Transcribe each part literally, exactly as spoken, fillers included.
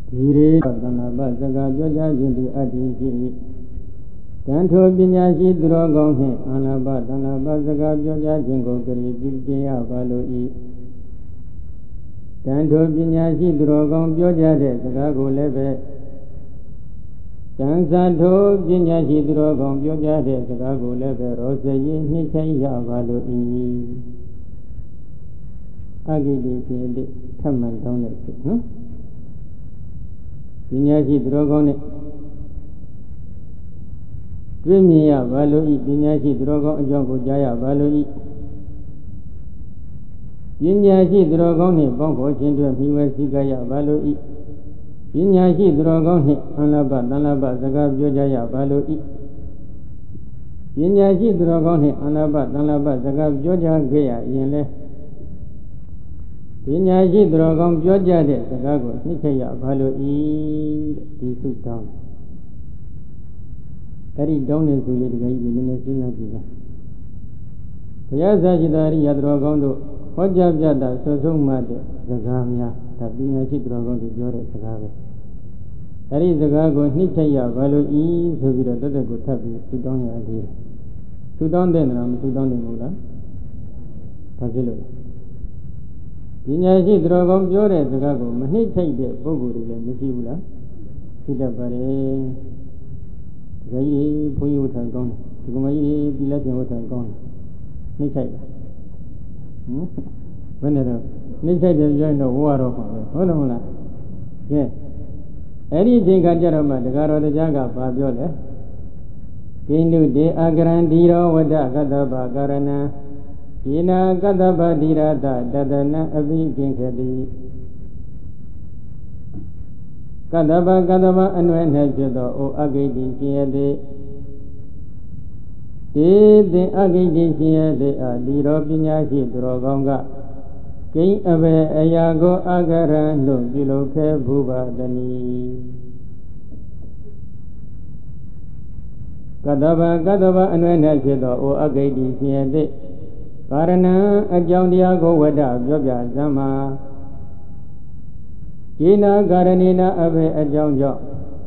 Ire Tanaba Saka Pyoja Jinti Ati Tanto Pinyashi Drogong He Anaba Tanaba Saka Pyoja Jingo Kari Pipiya Baloi Tanto Pinyashi Drogong Pyoja De Saka Gulebe Tansato Pinyashi Drogong Pyoja De Saka Gulebe Rosayi Nishaya Baloi Agidi Kindi Taman Tone No Pinyashi Drogone Twimiya Baloi Pinyashi Drogon Jongo Jaya Baloi Pinyashi Drogone Bongo Chindra Miwa Sigaya Baloi Pinyashi Drogone Anaba Tanaba Saga Jaya Baloi Pinyashi Drogone Anaba Tanaba Saga Joja Gaya Yele Pinyashi Drogon Joja de Sagago Nikaya Baloi Disu down Tari down is really the guy in the Sina Pisa Yazajidari Yadrogondo Hojabjada Sosumade Zagamia Tabinashi Drogon to Jore Sagave Tari Zagago Nikaya Baloi Subira Dadago Tabi Sudan Adi Sudan then Ram Sudan in Mula Pazilo Pinyashi Drogong Jore Sagago Mani take the Boguri and Missula Sita Pare Gai Puyuta gone Sugumai Bilatin water gone Nikai Veneral Nikai joined the war of Honola Yes Anything Kajarama the Garo the Jaga Fabiola Kindu de Agrandiro Wada Gadaba Garana Ina Gadaba Dirada Dadana Avi Kinkadi Gadaba Gadaba and when Hajado O Agadi Kiade De Agadi Kiade Adiro Pinyashi Drogonga King Abe Ayago Agara no Giloke Buba Dani Gadaba Gadaba and when Hajado O Agadi Kiade Karana Ajandiago Wada Jobya Zama Gina Garanina Abe Ajanjo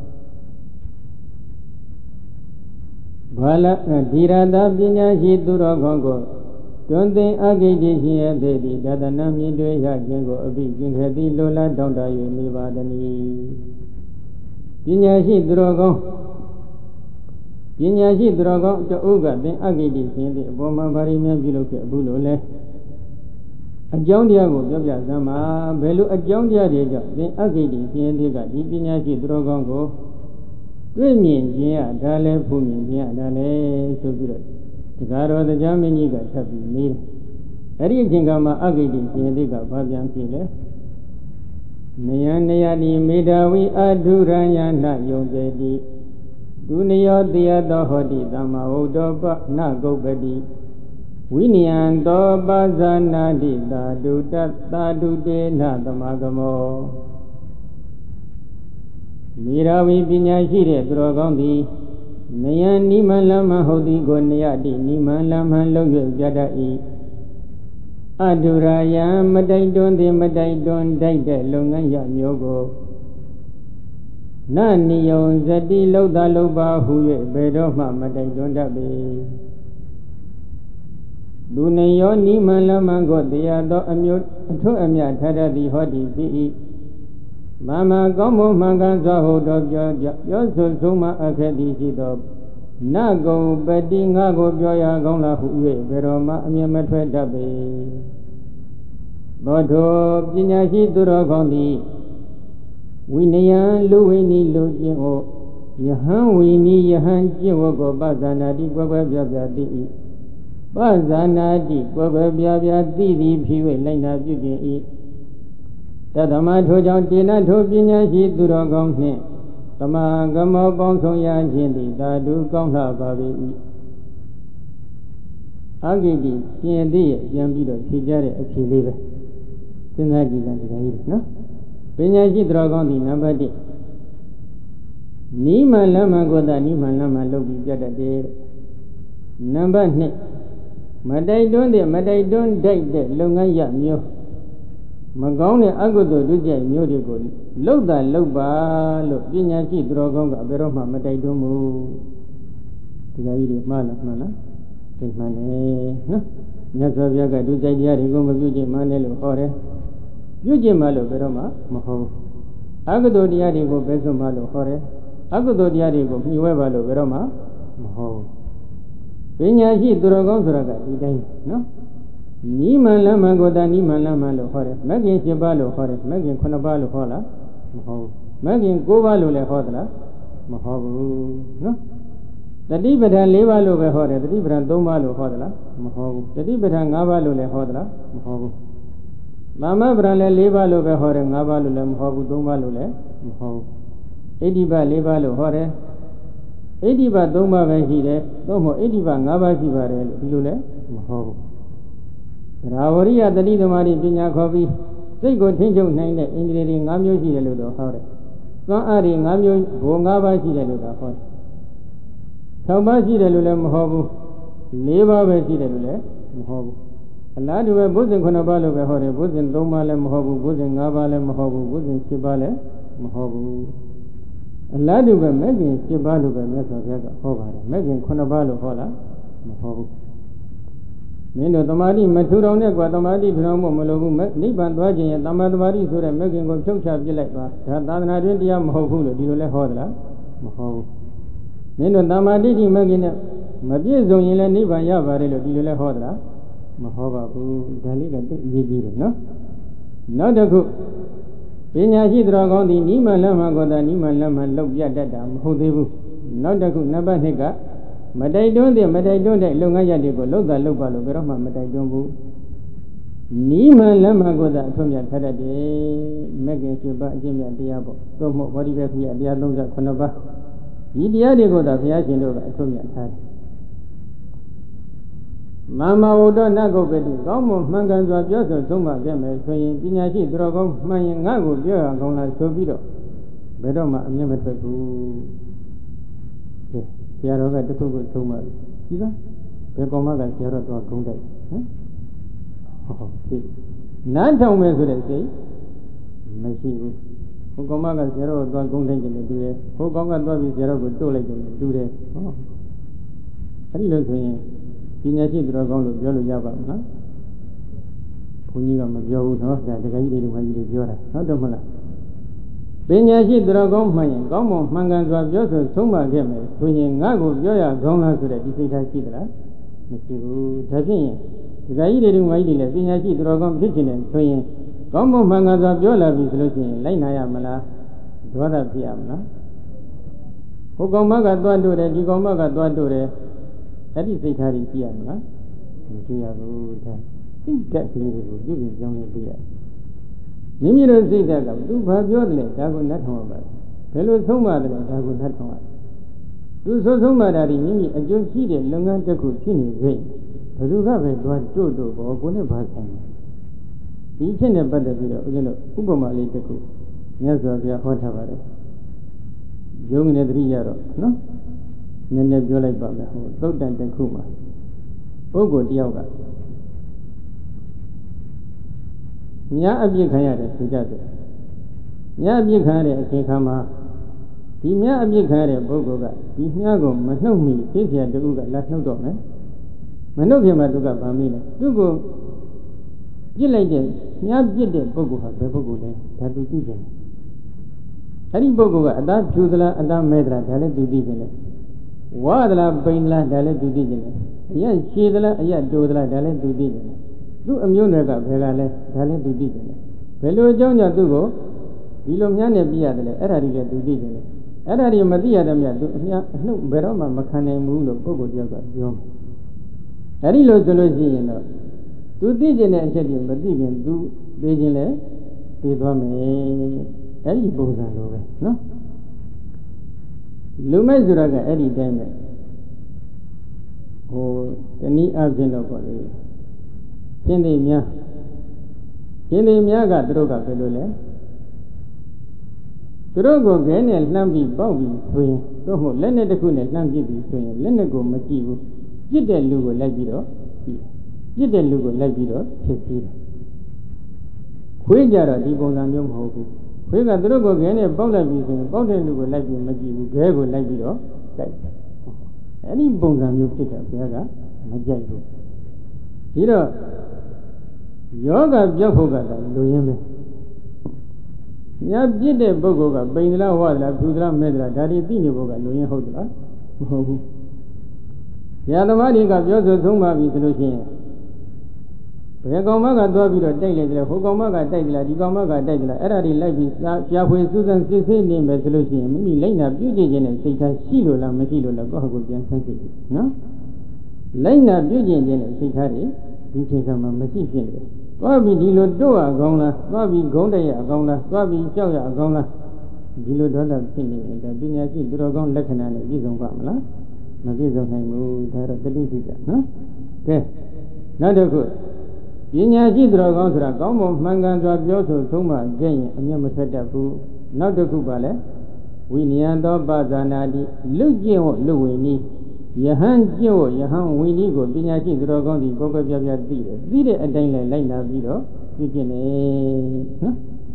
Bala Dirada Pinyashi Duragongo Don't they agate here, baby, that the Nami do Yajango a big heavy Lola Donda Univadani Pinyashi Drogon Pinyashi Drogon to Uga, then agate in the Boma Barima Biloke Bulole Ajandiago Jobya Zama Belu Ajandia Deja, then agate in the Pinyashi Drogongo Women, yeah, Dale, Pumin, yeah, Dale, so good. The Garo the Jamini got happy meal. Eddie Jingama agate in the Gababian Pile Nayani Medawi Aduranya not Yojedi Dunia the other Hodi Dama Odoba Nago Bedi Winian do Bazana di da do that da do de na the Magamo Mirawi Pinyashi Drogondi Nayan Nimalama Hodi Goniadi Nimalama Logo Jadai Aduraya Madaidon de Madaidon Daida Longaya Yogo Nani yon Zadi Loda Loba Huye Bedoma Madaidon Dabe Dunayo Nimalama got the other amut to Amia Tada di Hodi Pi Mama Gomo Magaza Hodo Yoso Suma Akadi Dog Nago Bedi Nago Joya Gona Huye Veroma Amiamatwe Dabe Bodo Pinyashi Duragondi Winayan Luini Lujio Yahan Wini Yahan Jiwogo Bazana di Gwabia di Bazana di Gwabia di Piwe Lina Bugi Tadama Tojan Tina Topinashi Duragong Tama Gamo Bonson Yanjindi Dadu Gongla Babi Agidi Tiendi Yambido Tijare Achilive Tinaji Zanji no Pinyashi Dragondi Nabadi Nima Lama Goda Nima Lama Lobi Jada de Number Ne Madai don't de Madai don't die de Longaya Myo မကောင်းတဲ့အကုသိုလ်ဒုစရိုက်မျိုးတွေကိုလှုပ်တာလှုပ်ပါလို့ပညာရှိသူတော်ကောင်းကဘယ်တော့မှမတိုက်တွန်းဘူးဒီကကြီးတွေမှားလားမှန်လားသိမှန်တယ်နော်မြတ်စွာဘုရားကဒုစရိုက်တရားတွေကိုမပြုကျင့်မှန်းတယ်လို့ဟောတယ်ပြုကျင့်မှလို့ဘယ်တော့မှမဟုတ်အကုသိုလ်တရားတွေကိုပဲစွန့်မှလို့ဟောတယ်အကုသိုလ်တရားတွေကိုမြှဝဲပါလို့ဘယ်တော့မှမဟုတ်ပညာရှိသူတော်ကောင်းဆိုတာကဒီတိုင်းနော်နိမန်လမ်းမှန်ကိုတာနိမန်လမ်းမှန်လို့ဟောတယ်မဂ္ဂင်၈ပါးလို့ဟောတယ်မဂ္ဂင်ခုနှစ်ပါးလို့ဟောလားမဟုတ်မဂ္ဂင်၉ပါးလို့လည်းဟောသလားမဟောဘူးနော်တတိပဋ္ဌာန်၄ပါးလို့ပဲဟောတယ်တတိပဋ္ဌာန်၃ပါးလို့ဟောသလားမဟောဘူးတတိပဋ္ဌာန်၅ပါးလို့လည်းဟောသလားမဟောဘူးသမ္မာပဋ္ဌာန်လည်း၄ပါးလို့ပဲဟောတယ်၅ပါးလို့လည်းမဟောဘူး၃ပါးလို့လည်းမဟောဘူးဣတိပ၄ပါးလို့ဟောတယ်ဣတိပ၃ပါးပဲရှိတယ်သို့မဟုတ်ဣတိပ၅ပါးရှိပါတယ်လို့ဒီလိုလည်းမဟောဘူးသရဝရိယတတိသမารိပညာခေါ်ပြီးစိတ်ကိုထိန်းချုပ်နိုင်တဲ့ဣန္ဒြေတွေ၅မျိုးရှိတယ်လို့တော့ဟောတယ်သွမ်းအားတွေ၅မျိုးဘုံ၅ပါးရှိတယ်လို့တော့ဟောတယ်၆ပါးရှိတယ်လို့လည်းမဟောဘူး၄ပါးပဲရှိတယ်လို့လည်းမဟောဘူးအလားတူပဲဘုဇင်ခုနှစ်ပါးလို့ပဲဟောတယ်ဘုဇင်၃ပါးလည်းမဟောဘူးဘုဇင်၅ပါးလည်းမဟောဘူးဘုဇင်၈ပါးလည်းမဟောဘူးအလားတူပဲမဂ္ဂင်၈ပါးလို့ပဲမြတ်စွာဘုရားကဟောပါတယ်မဂ္ဂင်ခုနှစ်ပါးလို့ဟောလားမဟောဘူးမင်းတို့တမာတိမထူထောင်နဲ့ကွာတမာတိထူထောင်ဖို့မလိုဘူးနိဗ္ဗာန်သွားခြင်းရဲ့တမာတမာတိဆိုတဲ့မဂ္ဂင်ကိုဖြုတ်ချပစ်လိုက်ပါဒါသာသနာတွင်တရားမဟုတ်ဘူးလို့ဒီလိုလဲဟောသလားမဟောဘူးမင်းတို့တမာတိတိမဂ္ဂင်နဲ့မပြည့်စုံရင်လည်းနိဗ္ဗာန်ရပါတယ်လို့ဒီလိုလဲဟောသလားမဟောပါဘူးဒါလေးကသိအရေးကြီးတယ်နော်နောက်တစ်ခုပညာရှိတော်ကောင်းသည်နိမလမ်းမှကိုသာနိမလမ်းမှလောက်ပြတတ်တာမဟုတ်သေးဘူးနောက်တစ်ခုနံပါတ်၂ကမတိုက်တွန်းတဲ့မတိုက်တွန်းတဲ့လုပ်ငန်းရပ်တွေကိုလှုပ်တာလှုပ်ပါလို့ဘယ်တော့မှမတိုက်တွန်းဘူးနိမလမ်းမှကိုသာအထွတ်မြတ်ထတတ်တယ်မဂ္ဂင်၈ပါးအကျင့်မြတ်တရားပေါ့သို့မဟုတ်ဗောဓိပဲဖြစ်ရတရား၃၇ပါးဒီတရားတွေကိုသာဘုရားရှင်တို့ကအထွတ်မြတ်ထားတယ်မမဝတ္တနဂုပ္ပတိကောင်းမွန်မှန်ကန်စွာပြောဆိုဆုံးမခဲ့မယ်ဆိုရင်ပညာရှိသူတော်ကောင်းမှန်ရင်ငါ့ကိုပြောရကောင်းလားဆိုပြီးတော့ဘယ်တော့မှအမြင်မထွက်ဘူးဆရာတော်ကတခုခုဆုံးမပြီလားဘယ်ကောင်မှကဆရာတော်တော့ဂုံးတိုက်ဟမ်ဟုတ်ပြီနားထောင်မယ်ဆိုတဲ့စိတ်မရှိဘူးဟိုကောင်မှကဆရာတော်တော့ဂုံးတိုက်တယ်တူတယ်ဟိုကောင်ကသွားပြီးဆရာတော်ကိုတို့လိုက်တယ်တူတယ်ဟောအဲ့ဒီလိုဆိုရင်ပညာရှိသူတော်ကောင်းလို့ပြောလို့ရပါ့မလားဘုန်းကြီးကမပြောဘူးနော်ဒါတကယ်ကြီးတွေမှကြီးတွေပြောတာဟုတ်တယ်မလားပညာရှိသူတော်ကောင်းမှန်ရင်ကောင်းမွန်မှန်ကန်စွာပြောဆိုဆုံးမခဲ့မယ်ဆိုရင်ငါ့ကိုပြောရကောင်းလားဆိုတဲ့ဒီစိတ်ထားရှိသလားမရှိဘူးဒါဖြင့်တကယ်ကြီးတွေမှကြီးတွေလည်းပညာရှိသူတော်ကောင်းဖြစ်ခြင်းနဲ့ဆိုရင်ကောင်းမွန်မှန်ကန်စွာပြောလာပြီဆိုလို့ရှိရင်လိုက်နာရမလားဒေါသဖြစ်ရမလားဟိုကောင်မကသွားတို့တယ်ဒီကောင်မကသွားတို့တယ်အဲ့ဒီစိတ်ထားကြီးကြည့်ရမလားမကြည့်ရဘူးဒါစိတ်ဓာတ်ကလေးတွေကိုပြုပြင်ပြောင်းလဲပြရမိမိတို့စိတ်ဓာတ်ကသူဘာပြောတယ်လဲဒါကိုနှတ်ထောင်ရပါဘယ်လိုဆုံးမတယ်လဲဒါကိုနှတ်ထောင်ရသူဆိုဆုံးမတာဒီမိမိအကျိုးရှိတဲ့လုပ်ငန်းတစ်ခုဖြစ်နေစေဘယ်သူကပဲသွားတို့တို့ဘောကိုနဲ့ဘာဆိုင်လဲဒီအချက်နဲ့ပတ်သက်ပြီးတော့ဦးဇင်းတို့ဥပမာလေးတစ်ခုမြတ်စွာဘုရားဟောထားပါတယ်ယုံနဲ့တတိယတော့နော်နည်းနည်းပြောလိုက်ပါမယ်ဟိုသုတ်တန်တစ်ခုမှာပုဂ္ဂိုလ်တယောက်ကမြတ်အပြစ်ခံရတယ်ဆိုကြတယ်မြတ်အပြစ်ခံရတဲ့အချိန်ခါမှာဒီမြတ်အပြစ်ခံရတဲ့ပုဂ္ဂိုလ်ကဒီမြတ်ကိုမနှုတ်မီသိเสียတူကလာနှုတ်တော့မယ်မနှုတ်ခင်မှာသူကဗာမိတယ်သူ့ကိုပြစ်လိုက်တဲ့မြတ်ပြစ်တဲ့ပုဂ္ဂိုလ်ဟာဘယ်ပုဂ္ဂိုလ်လဲဒါသူသိတယ်အဲ့ဒီပုဂ္ဂိုလ်ကအသားဖြူသလားအသားမဲသလားဒါလည်းသူသိတယ်ဝါသလားပိန်လားဒါလည်းသူသိတယ်အရက်ရှည်သလားအရက်တိုးသလားဒါလည်းသူသိတယ်သူ့အမျိုးနွယ်ကဘယ်ကလဲဒါလည်းသူသိတယ်ဘယ်လိုအကြောင်းကြောင့်သူ့ကိုဒီလိုများနဲ့ပြရတယ်လဲအဲ့ဒါတွေလည်းသူသိတယ်အဲ့ဒါတွေမသိရတဲ့မြတ်သူအမြအနှုတ်ဘယ်တော့မှမခံနိုင်ဘူးလို့ပုဂ္ဂိုလ်တယောက်ကပြောတယ်အဲ့ဒီလိုဆိုလို့ရှိရင်တော့သူသိကျင်တဲ့အချက်တွေမသိခင်သူသိခြင်းလဲသိသွားမယ်အဲ့ဒီပုံစံလိုပဲနော်လူမိုက်ဆိုတာကအဲ့ဒီတိုင်းပဲဟိုတနည်းအားဖြင့်တော့ပေါ့လေရှင်းသိများရှင်းသိများကသူတို့ကဘယ်လိုလဲသူတို့ကိုခဲနဲ့လှမ်းပြီးပေါက်ပြီးဆိုရင်သို့မဟုတ်လက်နဲ့တစ်ခုနဲ့လှမ်းပစ်ပြီးဆိုရင်လက်နဲ့ကိုမကြည့်ဘူးပြစ်တဲ့လူကိုလိုက်ပြီးတော့ပြစ်တဲ့လူကိုလိုက်ပြီးတော့ဖြစ်ပြီးတယ်ခွခွေးကြတော့ဒီပုံစံမျိုးမဟုတ်ဘူးခွေးကသူတို့ကိုခဲနဲ့ပေါက်လိုက်ပြီးဆိုရင်ပေါက်တဲ့လူကိုလိုက်ပြီးမကြည့်ဘူးခဲကိုလိုက်ပြီးတော့တိုက်တယ်အဲ့ဒီပုံစံမျိုးဖြစ်တာဘုရားကမကြိုက်ဘူးဒီတော့ယောဂပြောက်ဖို့ကတော့လူရင်းပဲညာပြစ်တဲ့ပုဂ္ဂိုလ်ကပိန်သလားဝါသလားဖြူသလားမဲသလားဒါတွေသိနေဖို့ကလူရင်းဟုတ်သလားမဟုတ်ဘူးဆရာသမားတွေကပြောဆိုဆုံးပါပြီဆိုလို့ရှိရင်ဘယ်ကောင်မကသွားပြီးတော့တိုက်လိုက်တယ်ဟိုကောင်မကတိုက်တယ်လားဒီကောင်မကတိုက်တယ်လားအဲ့ဒါတွေလိုက်ပြီးကြာဖွေစူးစမ်းစစ်ဆေးနေမယ်ဆိုလို့ရှိရင်မိမိလိုက်နာပြုကျင့်ခြင်းနဲ့စိတ်ထားရှိလို့လားမရှိလို့လားကိုယ့်ဟာကိုယ်ပြန်ဆန်းစစ်တယ်နော်လိုက်နာပြုကျင့်ခြင်းနဲ့စိတ်ထားတွေဒီချိန်ကမှမရှိဖြစ်နေတယ်သွားပြီးဒီလိုတို့ရအောင်လားသွားပြီးဂုံးတရအောင်လားသွားပြီးကြောက်ရအောင်လားဒီလိုဒေါသဖြစ်နေရင်ဒါပညာရှိသူတော်ကောင်းလက္ခဏာနဲ့ပြည့်စုံပါမလားမပြည့်စုံနိုင်ဘူးဒါတော့တတိပိတာနော်ကဲနောက်တစ်ခုပညာရှိသူတော်ကောင်းဆိုတာကောင်းမွန်မှန်ကန်စွာပြောဆိုဆုံးမခဲ့ရင်အမျက်မထွက်တတ်ဘူးနောက်တစ်ခုပါလဲဝိနည်းသောပါဇာနာတိလူကျင့်ဖို့လူဝိနည်းယဟန်ကျင့်ဖို့ယဟန်ဝိနည်းကိုပညာရှိသူတော်ကောင်းဒီကိုယ်ကိုယ်ပြပြသိတယ်သိတဲ့အတိုင်းလည်းလိုက်နာပြီးတော့ပြုကျင့်နေနော်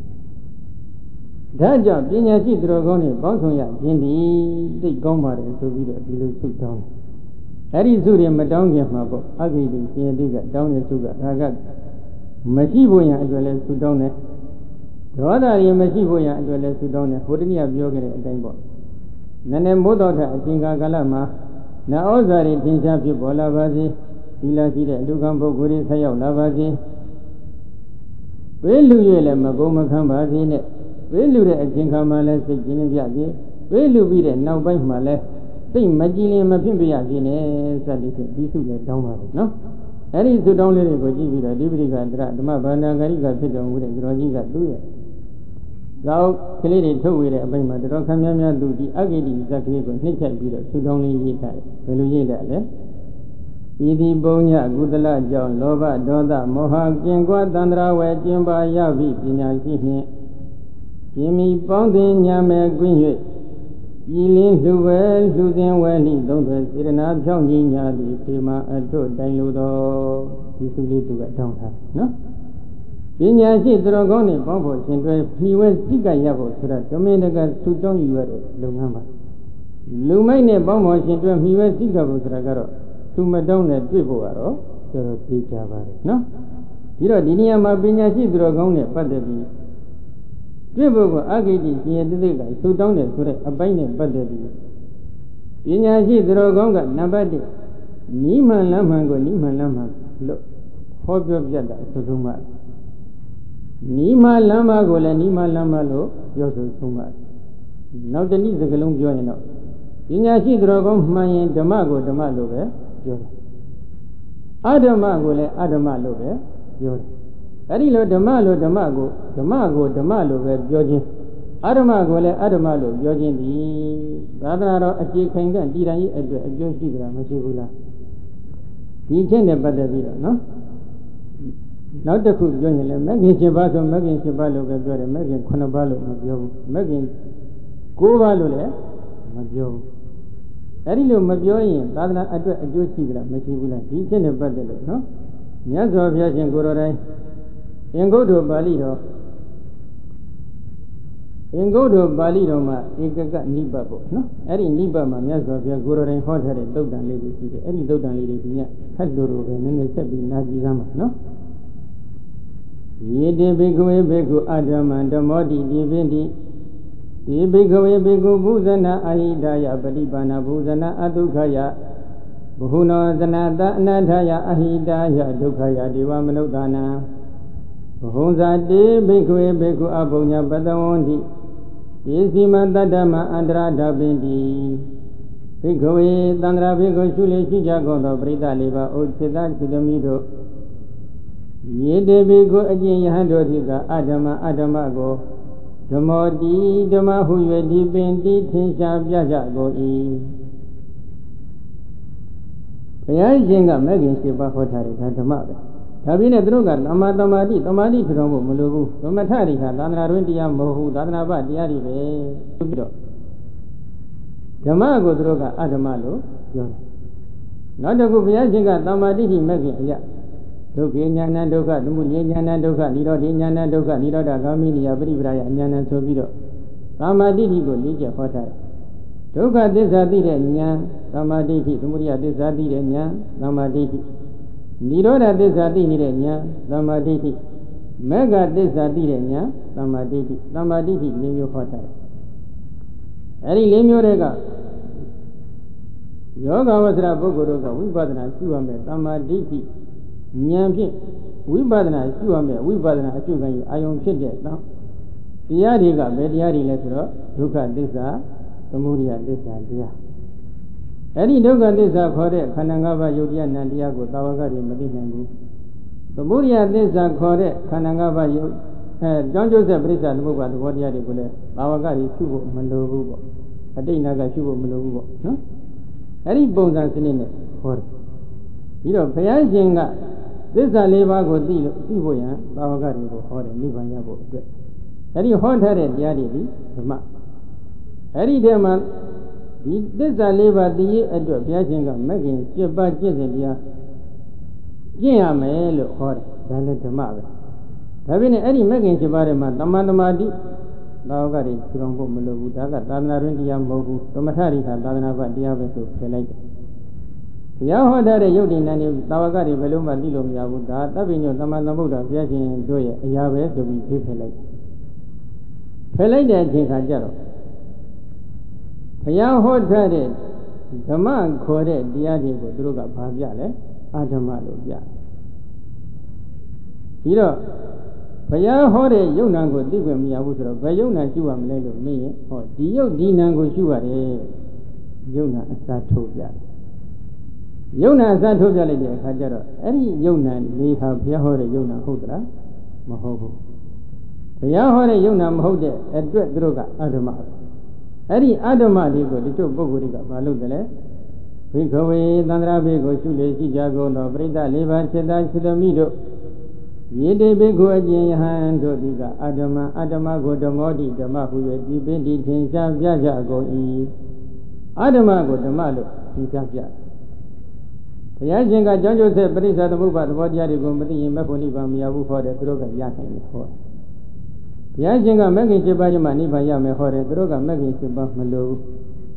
ဒါကြောင့်ပညာရှိသူတော်ကောင်းတွေပေါင်းဆောင်ရခြင်းသည်သိကောင်းပါတယ်ဆိုပြီးတော့ဒီလိုဆုတောင်းအဲ့ဒီဆုတွေမတောင်းခင်မှာပေါ့အဂိတိရှင်တိကတောင်းတဲ့ဆုကဒါကမရှိဖို့ရန်အတွက်လဲဆုတောင်းတယ်ဒေါသတွေမရှိဖို့ရန်အတွက်လဲဆုတောင်းတယ်ဟိုတနည်းပြောခဲ့တဲ့အတိုင်းပေါ့နည်းနည်းမိုးတော်ထအချိန်ကာလမှာနာဩဇာတွေထင်ရှားဖြစ်ပေါ်လာပါစေဒီလာရှိတဲ့လူကံပုဂ္ဂိုလ်တွေဆက်ရောက်လာပါစေဝေးလူရွေလည်းမကုန်းမခမ်းပါစေနဲ့ဝေးလူတဲ့အချိန်ခါမှလည်းစိတ်ကျဉ်းပြစေဝေးလူပြီးတဲ့နောက်ပိုင်းမှာလည်းစိတ်မကြည်လင်မဖြစ်ပြရစေနဲ့စသည်ဖြင့်ဒီစုလည်းတောင်းပါတယ်နော်အဲ့ဒီစုတောင်းလေးတွေကိုကြည့်ပြီးတော့ဒီပရိက္ခတရဓမ္မဘာနာဂရိကဖြစ်တော်မူတဲ့ဇောကြီးကသူ့ရဲ့ဇောကလေးတွေထုတ်ဝေတဲ့အပိုင်းမှာတော်တော်ခမ်းများများသူဒီအဂိတိဇက်ကလေးကိုနှိမ့်ချက်ပြီးတော့စုတောင်းလေးရေးထားတယ်ဘယ်လိုရေးလဲလဲဤဒီပုံညကုသလကြောင့်လောဘဒေါသမောဟကျင်ကွာတန္တရာဝဲကျင်ပါရပြီပညာရှိနှင့်ယင်မီပေါင်းတင်ညာမဲ့ကွင်း၍ဤလင်းလူပဲလူစဉ်ဝဲလိသုံးသွဲစေရနာဖြောင်းကြီးညာသည်ဒီမှာအထွတ်တိုင်လိုတော်ဒီစုလေးသူကတောင်းထားနော်ပညာရှိသူတော်ကောင်းနဲ့ပေါင်းဖို့ရှင်တွဲဖြီဝဲစိကရဖို့ဆိုတော့ဓမင်းတကသူတောင်းယူရတဲ့လုပ်ငန်းပါလူမိုက်နဲ့ပေါင်းဖို့ရှင်တွဲဖြီဝဲစိကဖို့ဆိုတာကတော့သူမတောင်းနဲ့တွေ့ဖို့ကတော့တော်တော်သိကြပါတယ်နော်ပြီးတော့ဒီနေရာမှာပညာရှိသူတော်ကောင်းနဲ့ပတ်သက်ပြီးတွေ့ဖို့ကအဂိတိရှင်ရဲ့တိတိကသူတောင်းတယ်ဆိုတဲ့အပိုင်းနဲ့ပတ်သက်ပြီးပညာရှိသူတော်ကောင်းကနံပါတ်တစ်နိမန်လမ်းမှန်ကိုနိမန်လမ်းမှန်လို့ဟောပြောပြတာအဆုံးဆုံးပါနိမလမ်းမကိုလည်းနိမလမ်းမလို့ပြောဆိုဆုံးပါနောက်တနည်းစကားလုံးပြောရင်တော့ပညာရှိသူတော်ကောင်းမှန်ရင်ဓမ္မကိုဓမ္မလို့ပဲပြောတယ်အဓမ္မကိုလည်းအဓမ္မလို့ပဲပြောတယ်အဲ့ဒီလိုဓမ္မလို့ဓမ္မကိုဓမ္မကိုဓမ္မလို့ပဲပြောခြင်းအဓမ္မကိုလည်းအဓမ္မလို့ပြောခြင်းဒီသာသနာတော်အခြေခံကတည်တိုင်းအတွက်အကျိုးရှိကြတာမရှိဘူးလားဒီချက်နဲ့ပတ်သက်ပြီးတော့နော်နောက်တစ်ခုပြောရင်လည်းမဂ္ဂင်၈ပါးဆိုမဂ္ဂင်၈ပါးလို့ပဲပြောတယ်မဂ္ဂင်၉ပါးလို့မပြောဘူးမဂ္ဂင်၉ပါးလို့လည်းမပြောဘူးအဲ့ဒီလိုမပြောရင်သာသနာအတွက်အကျိုးရှိကြလားမရှိဘူးလားဒီချက်နဲ့ပတ်သက်လို့နော်မြတ်စွာဘုရားရှင်ကိုယ်တော်တိုင်အင်္ဂုတ္တပါဠိတော်အင်္ဂုတ္တပါဠိတော်မှာဧကကနိဗ္ဗတ်ပေါ့နော်အဲ့ဒီနိဗ္ဗတ်မှာမြတ်စွာဘုရားကိုယ်တော်တိုင်ဟောထားတဲ့သုတ်တန်လေးတွေရှိတယ်အဲ့ဒီသုတ်တန်လေးတွေဒီညဖတ်လို့တော့ပဲနည်းနည်းဆက်ပြီးနာကြည့်စမ်းပါနော်ယေတိဘိကဝေဘိက္ခုအဓမ္မံဓမ္မောတိဒီပိတိဒီဘိကဝေဘိက္ခုဘုဇနာအာဟိတယပฏิပါဏဘုဇနာအတုခယဘဟုနောဇနာတအနထာယအဟိတယဒုက္ခယဒေဝမနုဿာနံဘဟုဇာတိဘိကဝေဘိက္ခုအဘုံညာပတဝန္တိဒီစီမတတ္တမအန္တရာဓပိတိဘိကဝေသန္တရာဘိက္ခုရှုလေရှိကြကုန်သောပရိသလေးပါးဩစေတစိတမိတို့ယေတေဘိကိုအကျင့်ယဟန်တို့သည်ကအဓမ္မအဓမ္မကိုဓမ္မောတိဓမ္မဟု၍ဒီပင်တိထင်ရှားပြကြကုန်၏ဘုရားရှင်ကမဂ္ဂင်၈ပါးဟောထားတဲ့ဓမ္မပဲဒါပြင်းနဲ့သူတို့ကသမာသမာတိသမာတိထူထောင်ဖို့မလိုဘူးသမထရိခသာသနာတွင်တရားမဟုတ်ဘူးသာသနာ့ဘတရားတွေပဲဆိုပြီးတော့ဓမ္မကိုသူတို့ကအဓမ္မလို့ပြောတယ်နောက်တစ်ခုဘုရားရှင်ကသမာတိတိမဂ္ဂင်အရာဒုက္ခဉာဏဒုက္ခသမုဒယဉာဏဒုက္ခនិရောဓဉာဏဒုက္ခនិရောဓဂ ामि နိယပရိပရာယဉာဏဆိုပြီးတော့သမ္မာဒိဋ္ဌိကိုလေးချက်ဟောထားတယ်ဒုက္ခသစ္စာသိတဲ့ဉာဏ်သမ္မာဒိဋ္ဌိသမုဒယသစ္စာသိတဲ့ဉာဏ်သမ္မာဒိဋ္ဌိនិရောဓသစ္စာသိနေတဲ့ဉာဏ်သမ္မာဒိဋ္ဌိမေဃသစ္စာသိတဲ့ဉာဏ်သမ္မာဒိဋ္ဌိသမ္မာဒိဋ္ဌိ၄မျိုးဟောထားတယ်အဲဒီ၄မျိုးတွေကယောဂဝဆရာပုဂ္ဂိုလ်တို့ကဝိပဿနာရှုရမယ်သမ္မာဒိဋ္ဌိဉာဏ်ဖြင့်ဝိပဿနာရှုရမယ်ဝိပဿနာအရှုခံရအာယုံဖြစ်တဲ့တရားတွေကဘယ်တရားတွေလဲဆိုတော့ဒုက္ခသစ္စာသမုဒယသစ္စာတရားအဲ့ဒီဒုက္ခသစ္စာခေါ်တဲ့ခန္ဓာ၅ပါးယုတ်တရားနံတရားကိုသာဝကတွေမသိနိုင်ဘူးသမုဒယသစ္စာခေါ်တဲ့ခန္ဓာ၅ပါးယုတ်အဲကြောင်းကျိုးဆက်ပရိစ္ဆာသမုပ္ပါသဘောတရားတွေကိုလည်းသာဝကတွေရှုဖို့မလိုဘူးပေါ့အတိတ်နာကရှုဖို့မလိုဘူးပေါ့နော်အဲ့ဒီပုံစံစနစ်နဲ့ဟောတယ်ပြီးတော့ဘုရားရှင်ကသစ္စာ၄ပါးကိုသိလို့သိဖို့ရန်သာဝကတွေကိုဟောတယ်နိဗ္ဗာန်ရဖို့အတွက်အဲ့ဒီဟောထားတဲ့တရားတွေဒီဓမ္မအဲ့ဒီတည်းမှာဒီသစ္စာ၄ပါးသိရဲ့အတွက်ဘုရားရှင်ကမဂ္ဂင်၈ပါးကျင့်စဉ်တရားကျင့်ရမယ်လို့ဟောတယ်ဒါလည်းဓမ္မပဲဒါပြင်အဲ့ဒီမဂ္ဂင်၈ပါးထဲမှာတမန်တမာတိသာဝကတွေကျုံဖို့မလိုဘူးဒါကသာသနာ့တွင်တရားမဟုတ်ဘူးသမထရိခသာသနာ့ဘတရားပဲဆိုဖယ်လိုက်တယ်ဘုရားဟောထားတဲ့ယုတ်တိနံတွေသာဝကတွေဘယ်လုံးမှသိလို့မရဘူးဒါတပ်ပိညောသမန်သမုဒ္ဒဘုရားရှင်တို့ရဲ့အရာပဲဆိုပြီးသိဖယ်လိုက်ဖယ်လိုက်တဲ့အချိန်ခါကျတော့ဘုရားဟောထားတဲ့ဓမ္မခေါ်တဲ့တရားတွေကိုသူတို့ကဘာပြလဲအာဓမ္မလို့ပြပြီးတော့ဘုရားဟောတဲ့ယုတ်နံကိုသိခွင့်မရဘူးဆိုတော့ဘယ်ယုတ်နံရှုရမလဲလို့မေးရင်ဟောဒီယုတ်ဒီနံကိုရှုရတယ်ယုတ်နံအစထိုးပြယုတ်နံအစထိုးပြလိုက်တဲ့အခါကျတော့အဲ့ဒီယုတ်နံလေးဟာဘုရားဟောတဲ့ယုတ်နံဟုတ်သလားမဟုတ်ဘူးဘုရားဟောတဲ့ယုတ်နံမဟုတ်တဲ့အတွက်သူတို့ကအဓမ္မအဲ့ဒီအဓမ္မလေးကိုဒီတို့ပုဂ္ဂိုလ်တွေကဘာလုပ်တယ်လဲဘိက္ခဝေသန္တရာဘေကိုရှုလေရှိကြကုန်သောပရိသတ်လေးပါးစေတသုတမိတို့ယေတိဘိက္ခုအကျဉ်ယဟန်တို့သည်ကအဓမ္မအဓမ္မကိုဓမ္မောတိဓမ္မဟု၍ဒီပင်ဒီထင်ရှားပြကြကုန်၏အဓမ္မကိုဓမ္မလို့ထင်ရှားပြဘုရားရှင်ကကြောင်းကျိုးဆက်ပရိစ္ဆာသမုပ္ပါသဘောတရားတွေကိုမသိရင်မဖို့နိဗ္ဗာန်မရဘူးဟောတယ်သူတို့ကရနိုင်တယ်ဟောဘုရားရှင်ကမဂ္ဂင်၈ပါးကျမှနိဗ္ဗာန်ရမယ်ဟောတယ်သူတို့ကမဂ္ဂင်၈ပါးမလိုဘူး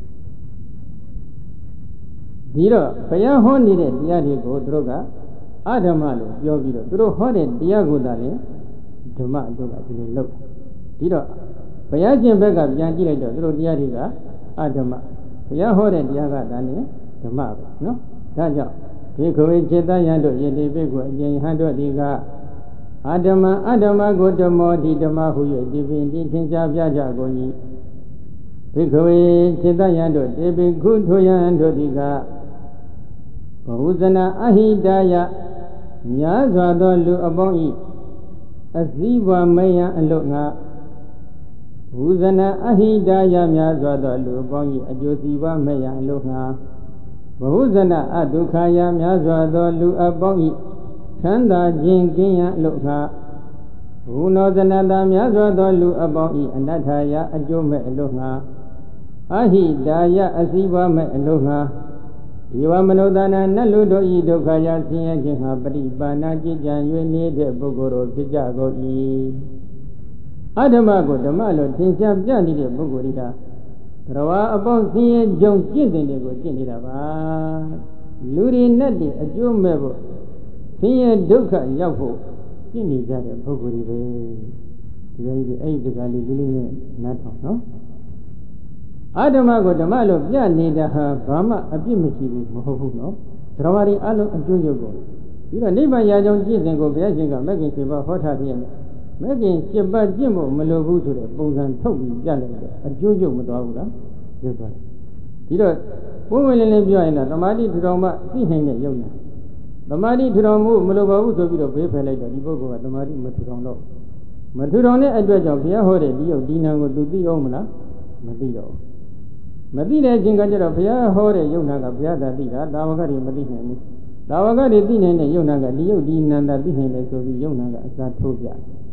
ဒီတော့ဘုရားဟောနေတဲ့တရားတွေကိုသူတို့ကအဓမ္မလို့ပြောပြီးတော့သူတို့ဟောတဲ့တရားကိုသာလေဓမ္မတို့ကဒီလိုလုပ်ဒီတော့ဘုရားရှင်ဘက်ကပြန်ကြည့်လိုက်တော့သူတို့တရားတွေကအဓမ္မဘုရားဟောတဲ့တရားကဒါနဲ့ဓမ္မပဲနော်ဒါကြောင့်ဒီခဝေจิตယံတို့ယတိပိကိုအကျဉ်ဟန်တို့ဒီကအဓမ္မအဓမ္မကိုဓမ္မောဒီဓမ္မဟု၍ဒီပင်ဒီသင်္ချာပြကြကုန်၏ဘိက္ခဝေจิตယံတို့တေပိခုထိုယံတို့ဒီကဘဟုဇနာအဟိတယများစွာသောလူအပေါင်း၏အစည်းဘွားမယံအလုတ်ငါဘဟုဇနာအဟိတယများစွာသောလူအပေါင်း၏အကျိုးစီးပွားမယံအလုတ်ငါဘဟုဇနာအဒုက္ခယများစွာသောလူအပေါင်း၏ချမ်းသာခြင်းကင်းရန်အလုတ်ငါဘုနောဇနတာများစွာသောလူအပေါင်း၏အနတ္ထယအကျိုးမဲ့အလုတ်ငါအဟိတာယအစည်းဘွားမဲ့အလုတ်ငါဒီဝမနောဒနာနတ်လူတို့ဤဒုက္ခရာဆင်းရဲခြင်းဟာပရိပါဏကြည်ကြံ၍နေတဲ့ပုဂ္ဂိုလ်တို့ဖြစ်ကြကုန်၏အဓမ္မကိုဓမ္မလို့သင်္ချာပြနေတဲ့ပုဂ္ဂိုလ်တွေကဘဝအပေါင်းဆင်းရဲကြုံကျင့်တဲ့တွေကိုကျင့်နေတာပါလူတွေနဲ့တည်းအကျိုးမဲ့ဖို့ဆင်းရဲဒုက္ခရောက်ဖို့ကျင့်နေကြတဲ့ပုဂ္ဂိုလ်တွေပဲဒီလိုကြီးအဲ့ဒီတကားလေးလေးလေးနဲ့နားထောင်နော်အဓမ္မကိုဓမ္မလို့ပြနေတာဟာဘာမှအပြစ်မရှိဘူးမဟုတ်ဘူးနော်ဓမ္မတွေအလုံးအကျိုးကျုပ်ကိုပြီးတော့နိဗ္ဗာန်ရာကြောင့်ကျင့်စဉ်ကိုဘုရားရှင်ကမဂ္ဂင်၈ပါးဟောထားပြည့်တယ်မဂ္ဂင်၈ပါးကျင့်ဖို့မလိုဘူးဆိုတဲ့ပုံစံထုတ်ပြီးပြလိုက်တော့အကျိုးကျုပ်မသွားဘူးလားကျုပ်သွားတယ်ဒီတော့ပုံဝင်လင်းလင်းပြောရင်တော့သမာဓိထူထောင်မှသိနိုင်တဲ့ယုံနာသမာဓိထူထောင်မှုမလိုပါဘူးဆိုပြီးတော့ဘေးဖယ်လိုက်တော့ဒီပုဂ္ဂိုလ်ကသမာဓိမထူထောင်တော့မထူထောင်တဲ့အတွက်ကြောင့်ဘုရားဟောတဲ့ဒီယုတ်ဒီနာကိုသူသိအောင်မလားမသိတော့မသိတဲ့အချိန်ကကျတော့ဘုရားဟောတဲ့ယုံနာကဘုရားသာသိတာဒါဝကတွေမသိနိုင်ဘူးဒါဝကတွေသိနိုင်တဲ့ယုံနာကဒီယုတ်ဒီနန္တာသိနိုင်တယ်ဆိုပြီးယုံနာကအစားထိုးပြ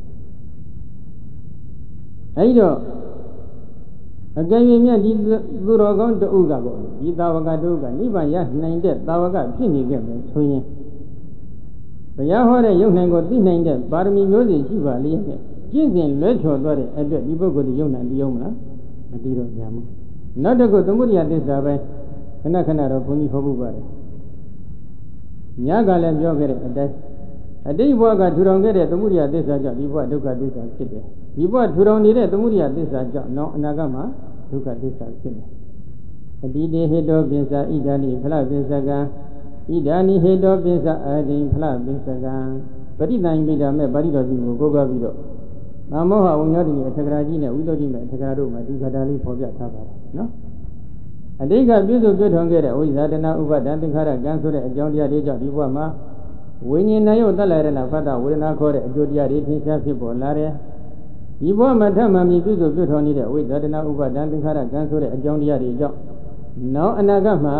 အဲဒီတော့အကယ်၍မြတ်ဒီသူတော်ကောင်းတဥကပေါ့ဒီသာဝကတဥကနိဗ္ဗာန်ရနိုင်တဲ့သာဝကဖြစ်နေခဲ့မယ်ဆိုရင်ဘုရားဟောတဲ့ယုံနိုင်ကိုသိနိုင်တဲ့ပါရမီမျိုးစီရှိပါလျက်နဲ့ကျင့်စဉ်လွဲချော်သွားတဲ့အတွက်ဒီပုဂ္ဂိုလ်ဒီယုံနိုင်သိအောင်မလားမသိတော့ကြဘူးနောက်တစ်ခုသမုဒိယသစ္စာပဲခဏခဏတော့ဘုန်းကြီးဟောဖို့ပါတယ်ညကလည်းပြောခဲ့တဲ့အတိုင်းအတိတ်ဘဝကထူထောင်ခဲ့တဲ့သမုဒိယသစ္စာကြောင့်ဒီဘဝဒုက္ခသစ္စာဖြစ်တယ်ဒီဘဝထူထောင်နေတဲ့သမုဒိယသစ္စာကြောင့်နောက်အနာဂတ်မှာဒုက္ခသစ္စာဖြစ်တယ်အတိတေဟေတောပိစ္ဆာဣဒာနိဖလပိစ္ဆကံဣဒာနိဟေတောပိစ္ဆာအဒိဖလပိစ္ဆကံပရိသင်္ပိတာမဲ့ပါဠိတော်ကြီးကိုကိုးကားပြီးတော့နာမောဟဝိညာဉ်တိအထကရာကြီးနဲ့ဝိသုဒ္ဓိမဲ့အထကရာတို့မှာဒီကတာလေးဖော်ပြထားပါတယ်နော်အတိတ်ကပြည့်စုံပြည့်ထွန်းခဲ့တဲ့ဝိဇာတနာဥပါဒံသင်္ခါရကံဆိုတဲ့အကြောင်းတရားတွေကြောင့်ဒီဘဝမှာဝိညာဉ်နဲ့ရုပ်တတ်လာရတဲ့ဖတ်တာဝေဒနာခေါ်တဲ့အကျိုးတရားတွေထင်ရှားဖြစ်ပေါ်လာတယ်ဒီဘဝမှာထမှန်ပြီးပြည့်စုံပြည့်ထွန်းနေတဲ့ဝိဇာတနာဥပါဒံသင်္ခါရကံဆိုတဲ့အကြောင်းတရားတွေကြောင့်နောက်အနာဂတ်မှာ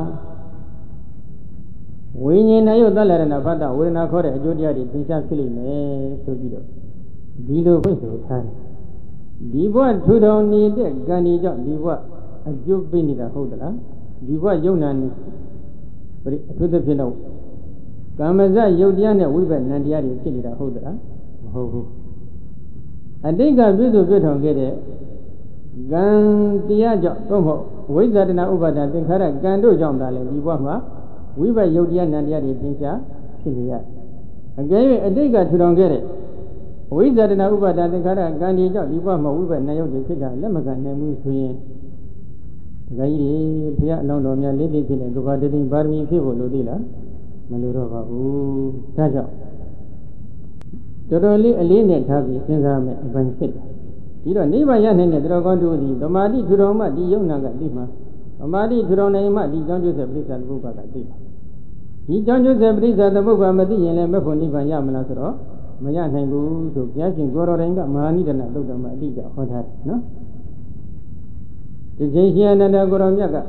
ဝိညာဉ်နဲ့ရုပ်တတ်လာတဲ့ဖတ်တာဝေဒနာခေါ်တဲ့အကျိုးတရားတွေထင်ရှားဖြစ်လိမ့်မယ်ဆိုပြီးတော့ဒီလိုဖွင့်ဆိုထားတယ်ဒီဘဝထူထောင်နေတဲ့ကံဒီကြောင့်ဒီဘဝအကျိုးပေးနေတာဟုတ်သလားဒီဘဝယုံနာနေအထူးသဖြင့်တော့ကာမဇယုတ်တရားနဲ့ဝိပဿနာတရားတွေဖြစ်နေတာဟုတ်သလားမဟုတ်ဘူးအတိတ်ကပြည့်စုံပြည့်ထောင်ခဲ့တဲ့ကံတရားကြောင့်သို့မဟုတ်ဝိဇ္ဇာတနာဥပါဒသင်္ခါရကံတို့ကြောင့်သာလေဒီဘဝမှာဝိပဿယုတ်တရားနာတရားတွေသင်္ချာဖြစ်နေရအကယ်၍အတိတ်ကထူထောင်ခဲ့တဲ့ဝိဇ္ဇာတနာဥပါဒသင်္ခါရကံဒီကြောင့်ဒီဘဝမှာဝိပဿနာယုတ်တွေဖြစ်တာလက်မခံနိုင်ဘူးဆိုရင်ဒကာကြီးတွေဘုရားအလောင်းတော်များလေးလေးဖြစ်တဲ့ကဘာတတိပါရမီဖြစ်ဖို့လိုသေးလားမလိုတော့ပါဘူးဒါကြောင့်တော်တော်လေးအလေးနဲ့ထားပြီးစဉ်းစားမယ်အပိုင်းဖြစ်တယ်ဒီတော့နိဗ္ဗာန်ရနိုင်တဲ့တော်ကောင်းတို့သည်သမာဓိထူထောင်မှဒီယုံနာကသိမှာသမာဓိထူထောင်နိုင်မှဒီကြောင့်ကျိုးဆက်ပြိဿသမုပ္ပါဒ်ကသိမှာဒီကြောင့်ကျိုးဆက်ပြိဿသမုပ္ပါဒ်မသိရင်လည်းမဖို့နိဗ္ဗာန်ရမလားဆိုတော့မရနိုင်ဘူးဆိုဘုရားရှင်ကိုရောတိုင်းကမဟာနိဒနာသုတ်တော်မှာအတိအကျဟောထားတယ်နော်ဒီချိန်ရှင်အနန္ဒကိုရောမြတ်က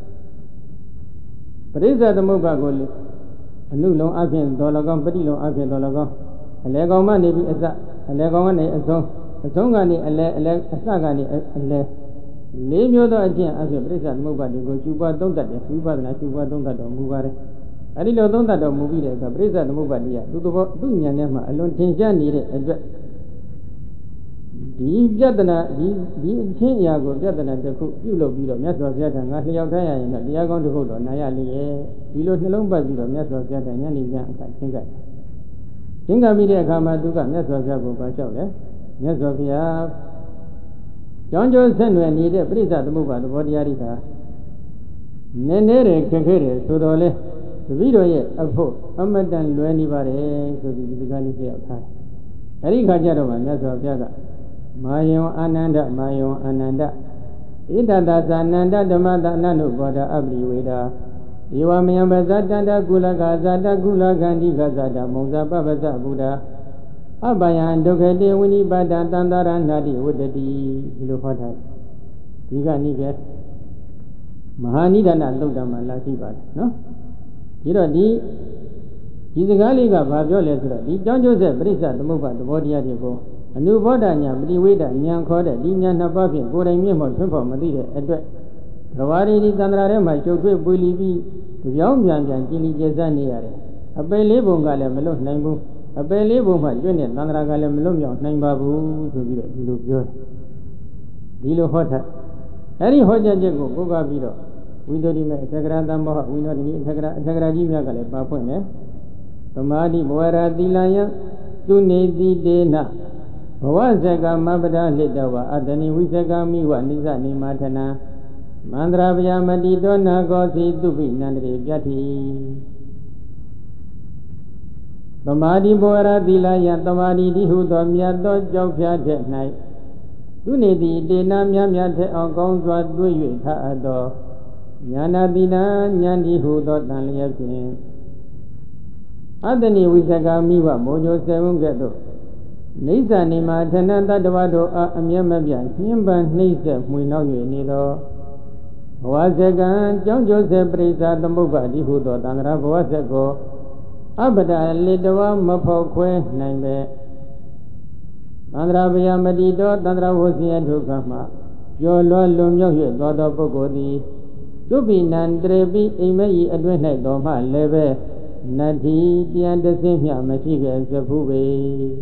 ပရိစ္ဆေသမုပ္ပါကိုလေအနုလုံးအပြင်တော်၎င်းပฏิလုံးအပြင်တော်၎င်းအလဲကောင်မှနေပြီးအစအလဲကောင်ကနေအဆုံးအဆုံးကနေအလဲအလဲအစကနေအလဲလေးမျိုးသောအကျင့်အပြင်ပရိစ္ဆေသမုပ္ပါတွေကိုကျူပါသုံးတတ်တယ်ဝိပဿနာကျူပါသုံးတတ်တော်မူပါတယ်အဲဒီလိုသုံးတတ်တော်မူပြီးတဲ့အခါပရိစ္ဆေသမုပ္ပါတရားသူ့သဘောသူ့ဉာဏ်ထဲမှာအလွန်ထင်ရှားနေတဲ့အတွက်ဒီပြဿနာဒီဒီအချင်းအရာကိုပြဿနာတစ်ခုပြုလုပ်ပြီးတော့မြတ်စွာဘုရားကငါလျှောက်ထားရရင်တော့တရားကောင်းတစ်ခုတော့နာရလိမ့်ရဲ့ဒီလိုနှလုံးပတ်ပြီးတော့မြတ်စွာဘုရားကညနေကျအခါရှင်းကြတယ်ရှင်းကြပြီးတဲ့အခါမှာသူကမြတ်စွာဘုရားကိုပါလျှောက်တယ်မြတ်စွာဘုရားကြောင်းကျိုးဆက်နွယ်နေတဲ့ပရိစ္ဆေသမုပ္ပါသဘောတရားတွေဟာနည်းနည်းတယ်ခက်ခဲတယ်ဆိုတော့လေတပည့်တော်ရဲ့အဖို့အမတန်လွယ်နေပါတယ်ဆိုပြီးဒီစကားလေးပြောထားတယ်အဲဒီခါကျတော့မှမြတ်စွာဘုရားကမာယောအာနန္ဒမာယောအာနန္ဒဣတတသနန္ဒဓမ္မတအနုဘောဓအပ္ပိဝေဒာဧဝမယံပဇတန္တကုလကဇာတကုလကန္တိကဇာတမုံဇပပဇဗုဒ္ဓအပယံဒုက္ခတေဝိနိပါဒတန္တရဏတိဝတ္တိဒီလိုဟောထားဒီကနိကေမဟာနိဒာနသုတ်တံမှာလာရှိပါတယ်နော်ဒီတော့ဒီဒီစကားလေးကဘာပြောလဲဆိုတော့ဒီကြောင်းကျိုးဆက်ပရိစ္ဆေသမုပ္ပါသဘောတရားတွေကိုအနုဘောဓညာပฏิဝေဒဉာဏ်ခေါ်တဲ့ဒီဉာဏ်နှစ်ပါးဖြင့်ကိုယ်တိုင်မျက်မှောက်ထွန်းဖော်မသိတဲ့အတွက်သဘာဝရည်ဒီသန္တရာထဲမှာရှုပ်ထွေးပွေလီပြီးကြောင်းပြန်ပြန်ကြည်လီကျဆန်းနေရတယ်အပယ်လေးပုံကလည်းမလွတ်နိုင်ဘူးအပယ်လေးပုံမှကျွတ်တဲ့သန္တရာကလည်းမလွတ်မြောက်နိုင်ပါဘူးဆိုပြီးတော့ဒီလိုပြောတယ်ဒီလိုဟောထားအဲဒီဟောကြားချက်ကိုကိုးကားပြီးတော့ဝိသုဒ္ဓိမေအထက်ကရာတမောဟဝိနောဒိနိအထက်ကရာအထက်ကရာကြီးများကလည်းပါဖွင့်တယ်သမာဓိဘဝရာသီလယံသူနေတိတေနဘဝဇကမပဒလိတဝအတ္တနိဝိဇကမိဝနိစ္စနိမာထနာမန္တရာဗျာမတိတောနာကောစီသူပိနန္တရေပြတ္တိသမာဓိဘဝရာသီလယံသမာဓိတိဟုသောမြတ်သောကြောက်ဖြားတဲ့၌သူနေတိတေနမြတ်မြတ်တဲ့အောင်ကောင်းစွာတွေး၍ထားအပ်သောညာနာတိနာဉာဏ်တိဟုသောတန်လျက်ဖြင့်အတ္တနိဝိဇကမိဝမောညောစေဝံကဲ့သို့နိစ္စနိမာထဏတတ္တဝါတို့အားအမျက်မပြတ်ညှင်းပန်းနှိမ့်ဆက်မှွေနောက်၍နေသောဘဝဇကံကြောင်းကျိုးစေပရိစ္ဆာသမုပ္ပါတိဟုသောသံဃာဘဝဇက်ကိုအပ္ပဒလိတဝါမဖောက်ခွဲနိုင်ပဲသန္တရာဗျာမတိတောသန္တရာဝစီယဒုက္ခမှကျော်လွှတ်လွန်မြောက်၍သောသောပုဂ္ဂိုလ်သည်သူပိနန္တရေပိအိမ်မက်ဤအတွင်း၌တော်မှလည်းပဲ Nati Tian the Simia Masiga Zapuve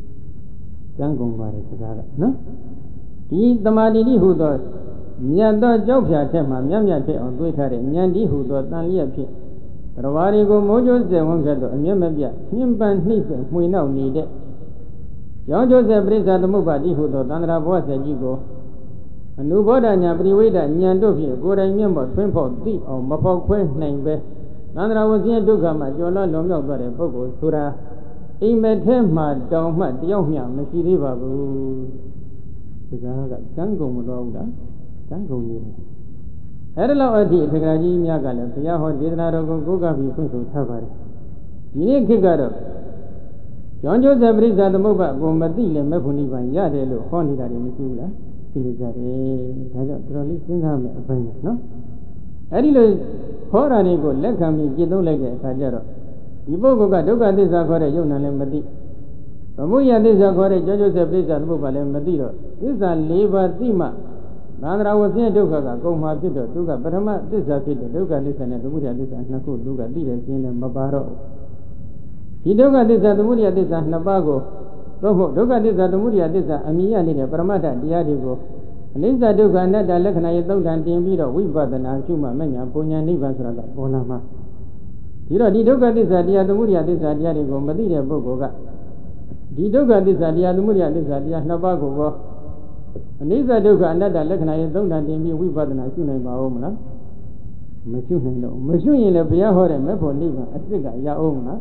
Gangumbari Sagara, no? Eat the Madidi who does Nyanda Jopia Tema, Yamyate on Guitare, Nyandi who does not live here. Ravarigo Mojo Zewangato, Yamabia, Nimban Nisa, we now need it. Young Joseph Brisa the Mubadi who does Dandra was a Jigo. A new border Nyabri, Nyandovi, good I remember, Twimpo, D or Mapo Quest name best. Nandra was here to come at your long of the Bogo, Sura. He met him, my dog, my Diomia, Messy Babu. Jango Mudoga, Jango. Erla Adi, the Gaji Yagala, the Yaho did not go Goga, you put to Tavari. You need to get up. John Joseph Brisa the Moba, Bombadil, and Mepuni, and Yadelo, Honey, that in Missoula. I don't really think I'm a friend, no? Adilo Horanigo, let come get no like a Sajaro. Ibogo got Doga this Akore, Yonan Madi. Amuya this Akore, Joseph Brisa, Mobile and Madiro. This is a labor thema. Nandra was here, Doga, go my Pito, Duga, Parama, this is a Pito, Duga, this and the Muria, this and Naku, Duga, this and Mabaro. He Doga this and the Muria, this and Nabago. Doga this and the Muria, this and Amia, Paramata, Diadigo. Lisa Duga, Nada, Lekana, and Timbiro, we bought the Nashuma, Mania, Punya, Nivasra, Bonama. You know, the Doga this idea, the Muria, this idea, the Gomadia Bogoga. The Doga this idea, the Muria, this idea, Nabago. And Lisa Duga, Nada, Lekana, and Timbi, we bought the Nashuna, Maomla. Machine, Machine, the Piahor and Mepo, Liva, Africa, Yaoma.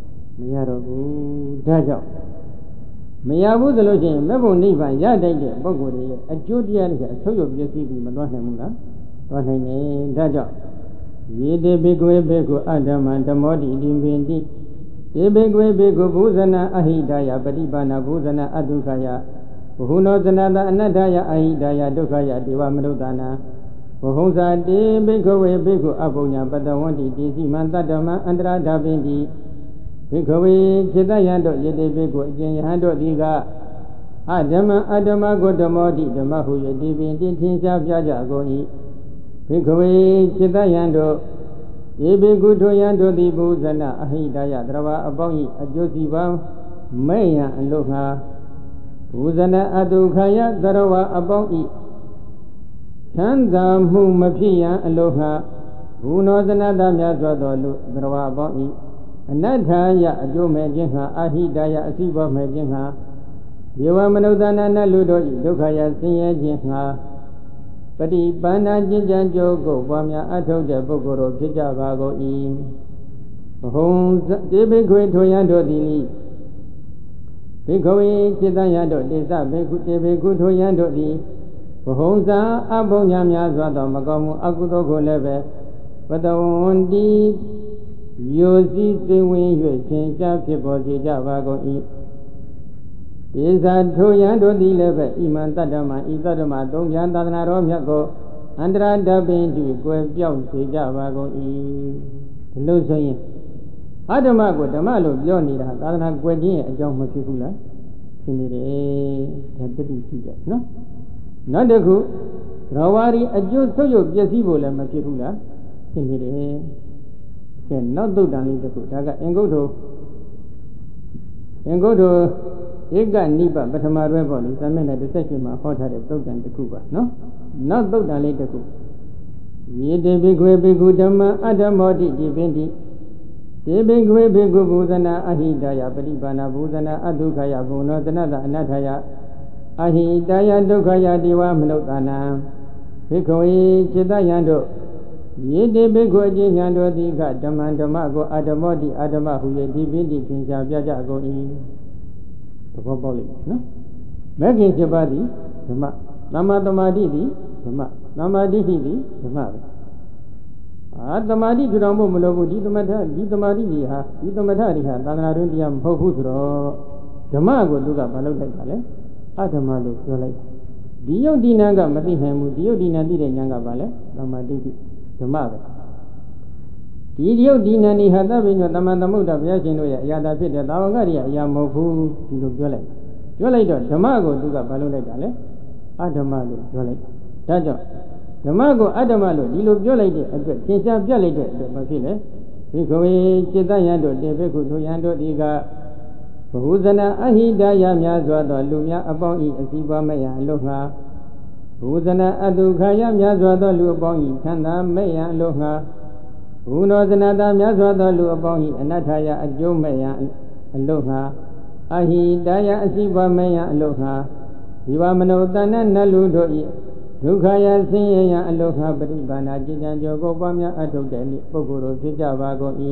Mayaro, Dajo. Mayabu the Login, Mevo Niva, Yadaya, Bogori, a Judia, so you see Madonna, Rahane, Daja. Yede Bigo Bego Adam and the Modi Dimbindi. Ebego Bego Buzana, Ahidaya, Badibana, Buzana, Adukaya. Who knows another Anadaya, Ahidaya, Dukaya, Diva Medana. Hoza de Bego Bego Abonia, but the one did Mandadama, Andra Davindi. Bikowe Chitayando Yedebeko Jayando Diga Adama Adama Godamodi Damahu Yedibin Tinsa Jaja Goi Bikowe Chitayando Yebeguto Yando di Buzana Ahidaya Drava Abongi Ajosiva Maya and Loha Buzana Adukaya Darawa Abongi Chanda Mumapia and Loha Who knows another Yazado Drava Abongi Anataya, Joe Majinha, Ahidaya, Asiba Majinha, Yawamanodana Ludo, Dukaya, Sinya Jinha, Padi Bana Jinjan Jogo, Wamya Atoja Bogoro, Kijavago in Homes, Debekwe Toyando Dili, Bikoe Chitayando, Desa, Beku Toyando Di, Honza, Abonyamya Zado, Magamu, Akudo Leve, but the one did. Yosi the wing you change up people Javago eat. Is that Toyando di Leve, Iman Tadama, Isadama, Don Yandana Romyago, Andra Dabin to go beyond Javago eat. No saying. Adamago, Damalo, Bionida, Dana Gwedi, and John Machula. Sinide, that didn't see that, no? Not a good. Rawari, a Jew to you, Jasibo, and Machula. Sinide. Not do done the food. I got and go to and go to Ega Niba, but my rebel is a man at the session my heart had a dog and the Cuba. No, not do done later. Ye de big way big good Adamodi divinity. De big way big Buzana Ahidaya, Badibana Buzana Adukaya, Buno, another Anataya Ahidaya Dukaya Diwa Melotana Hikoe Chidayando. Yede Bego Yando Diga, Daman Damago, Adamodi, Adama, who ye divinity in Jaja go in the Boboli. Making your body, the Nama Damadidi, the Namadidi, the Mad. Adamadi to Rambo Mulobu, Didomata, Didomadi, Didomatari, Danarundiam, Hopusro, Damago Duga, Balotale, Adamado, Solay. Dio Dinaga, Madiham, Dio Dinadi, Yanga Vale, Namadidi. The mother. Dio Dinani had been with the Mandamuda Viajino, Yada Pit, Lavagaria, Yamofu, Jolay. Jolay, Damago, Duga Balole, Adamalo, Jolay. Tajo. Damago, Adamalo, Dilo Jolay, Kinsa Jolay, the Basile, ဒီခဝေจิตယံတို့တေဘိက္ခုထိုယံတို့ဒီကဘဟုဇနာအဟိတယများစွာသောလူများအပေါင်း၏အစီပွားမဲ့ရန်အလို့ငှာဘဟုဇနာအတုခာယများစွာသောလူအပေါင်း၏ချမ်းသာမဲ့ရန်အလို့ငှာဘုနောဇနာတာများစွာသောလူအပေါင်း၏အနတ္ထယအကျိုးမဲ့ရန်အလို့ငှာအဟိတယအစီပွားမဲ့ရန်အလို့ငှာဒီဝမနုဿနနလူတို့၏ဒုက္ခယဆင်းရဲရန်အလို့ငှာပရိပါဏာจิตံကြောကိုပွားများအထုတ်တဲ့ပုဂ္ဂိုလ်တို့ဖြစ်ကြပါကုန်၏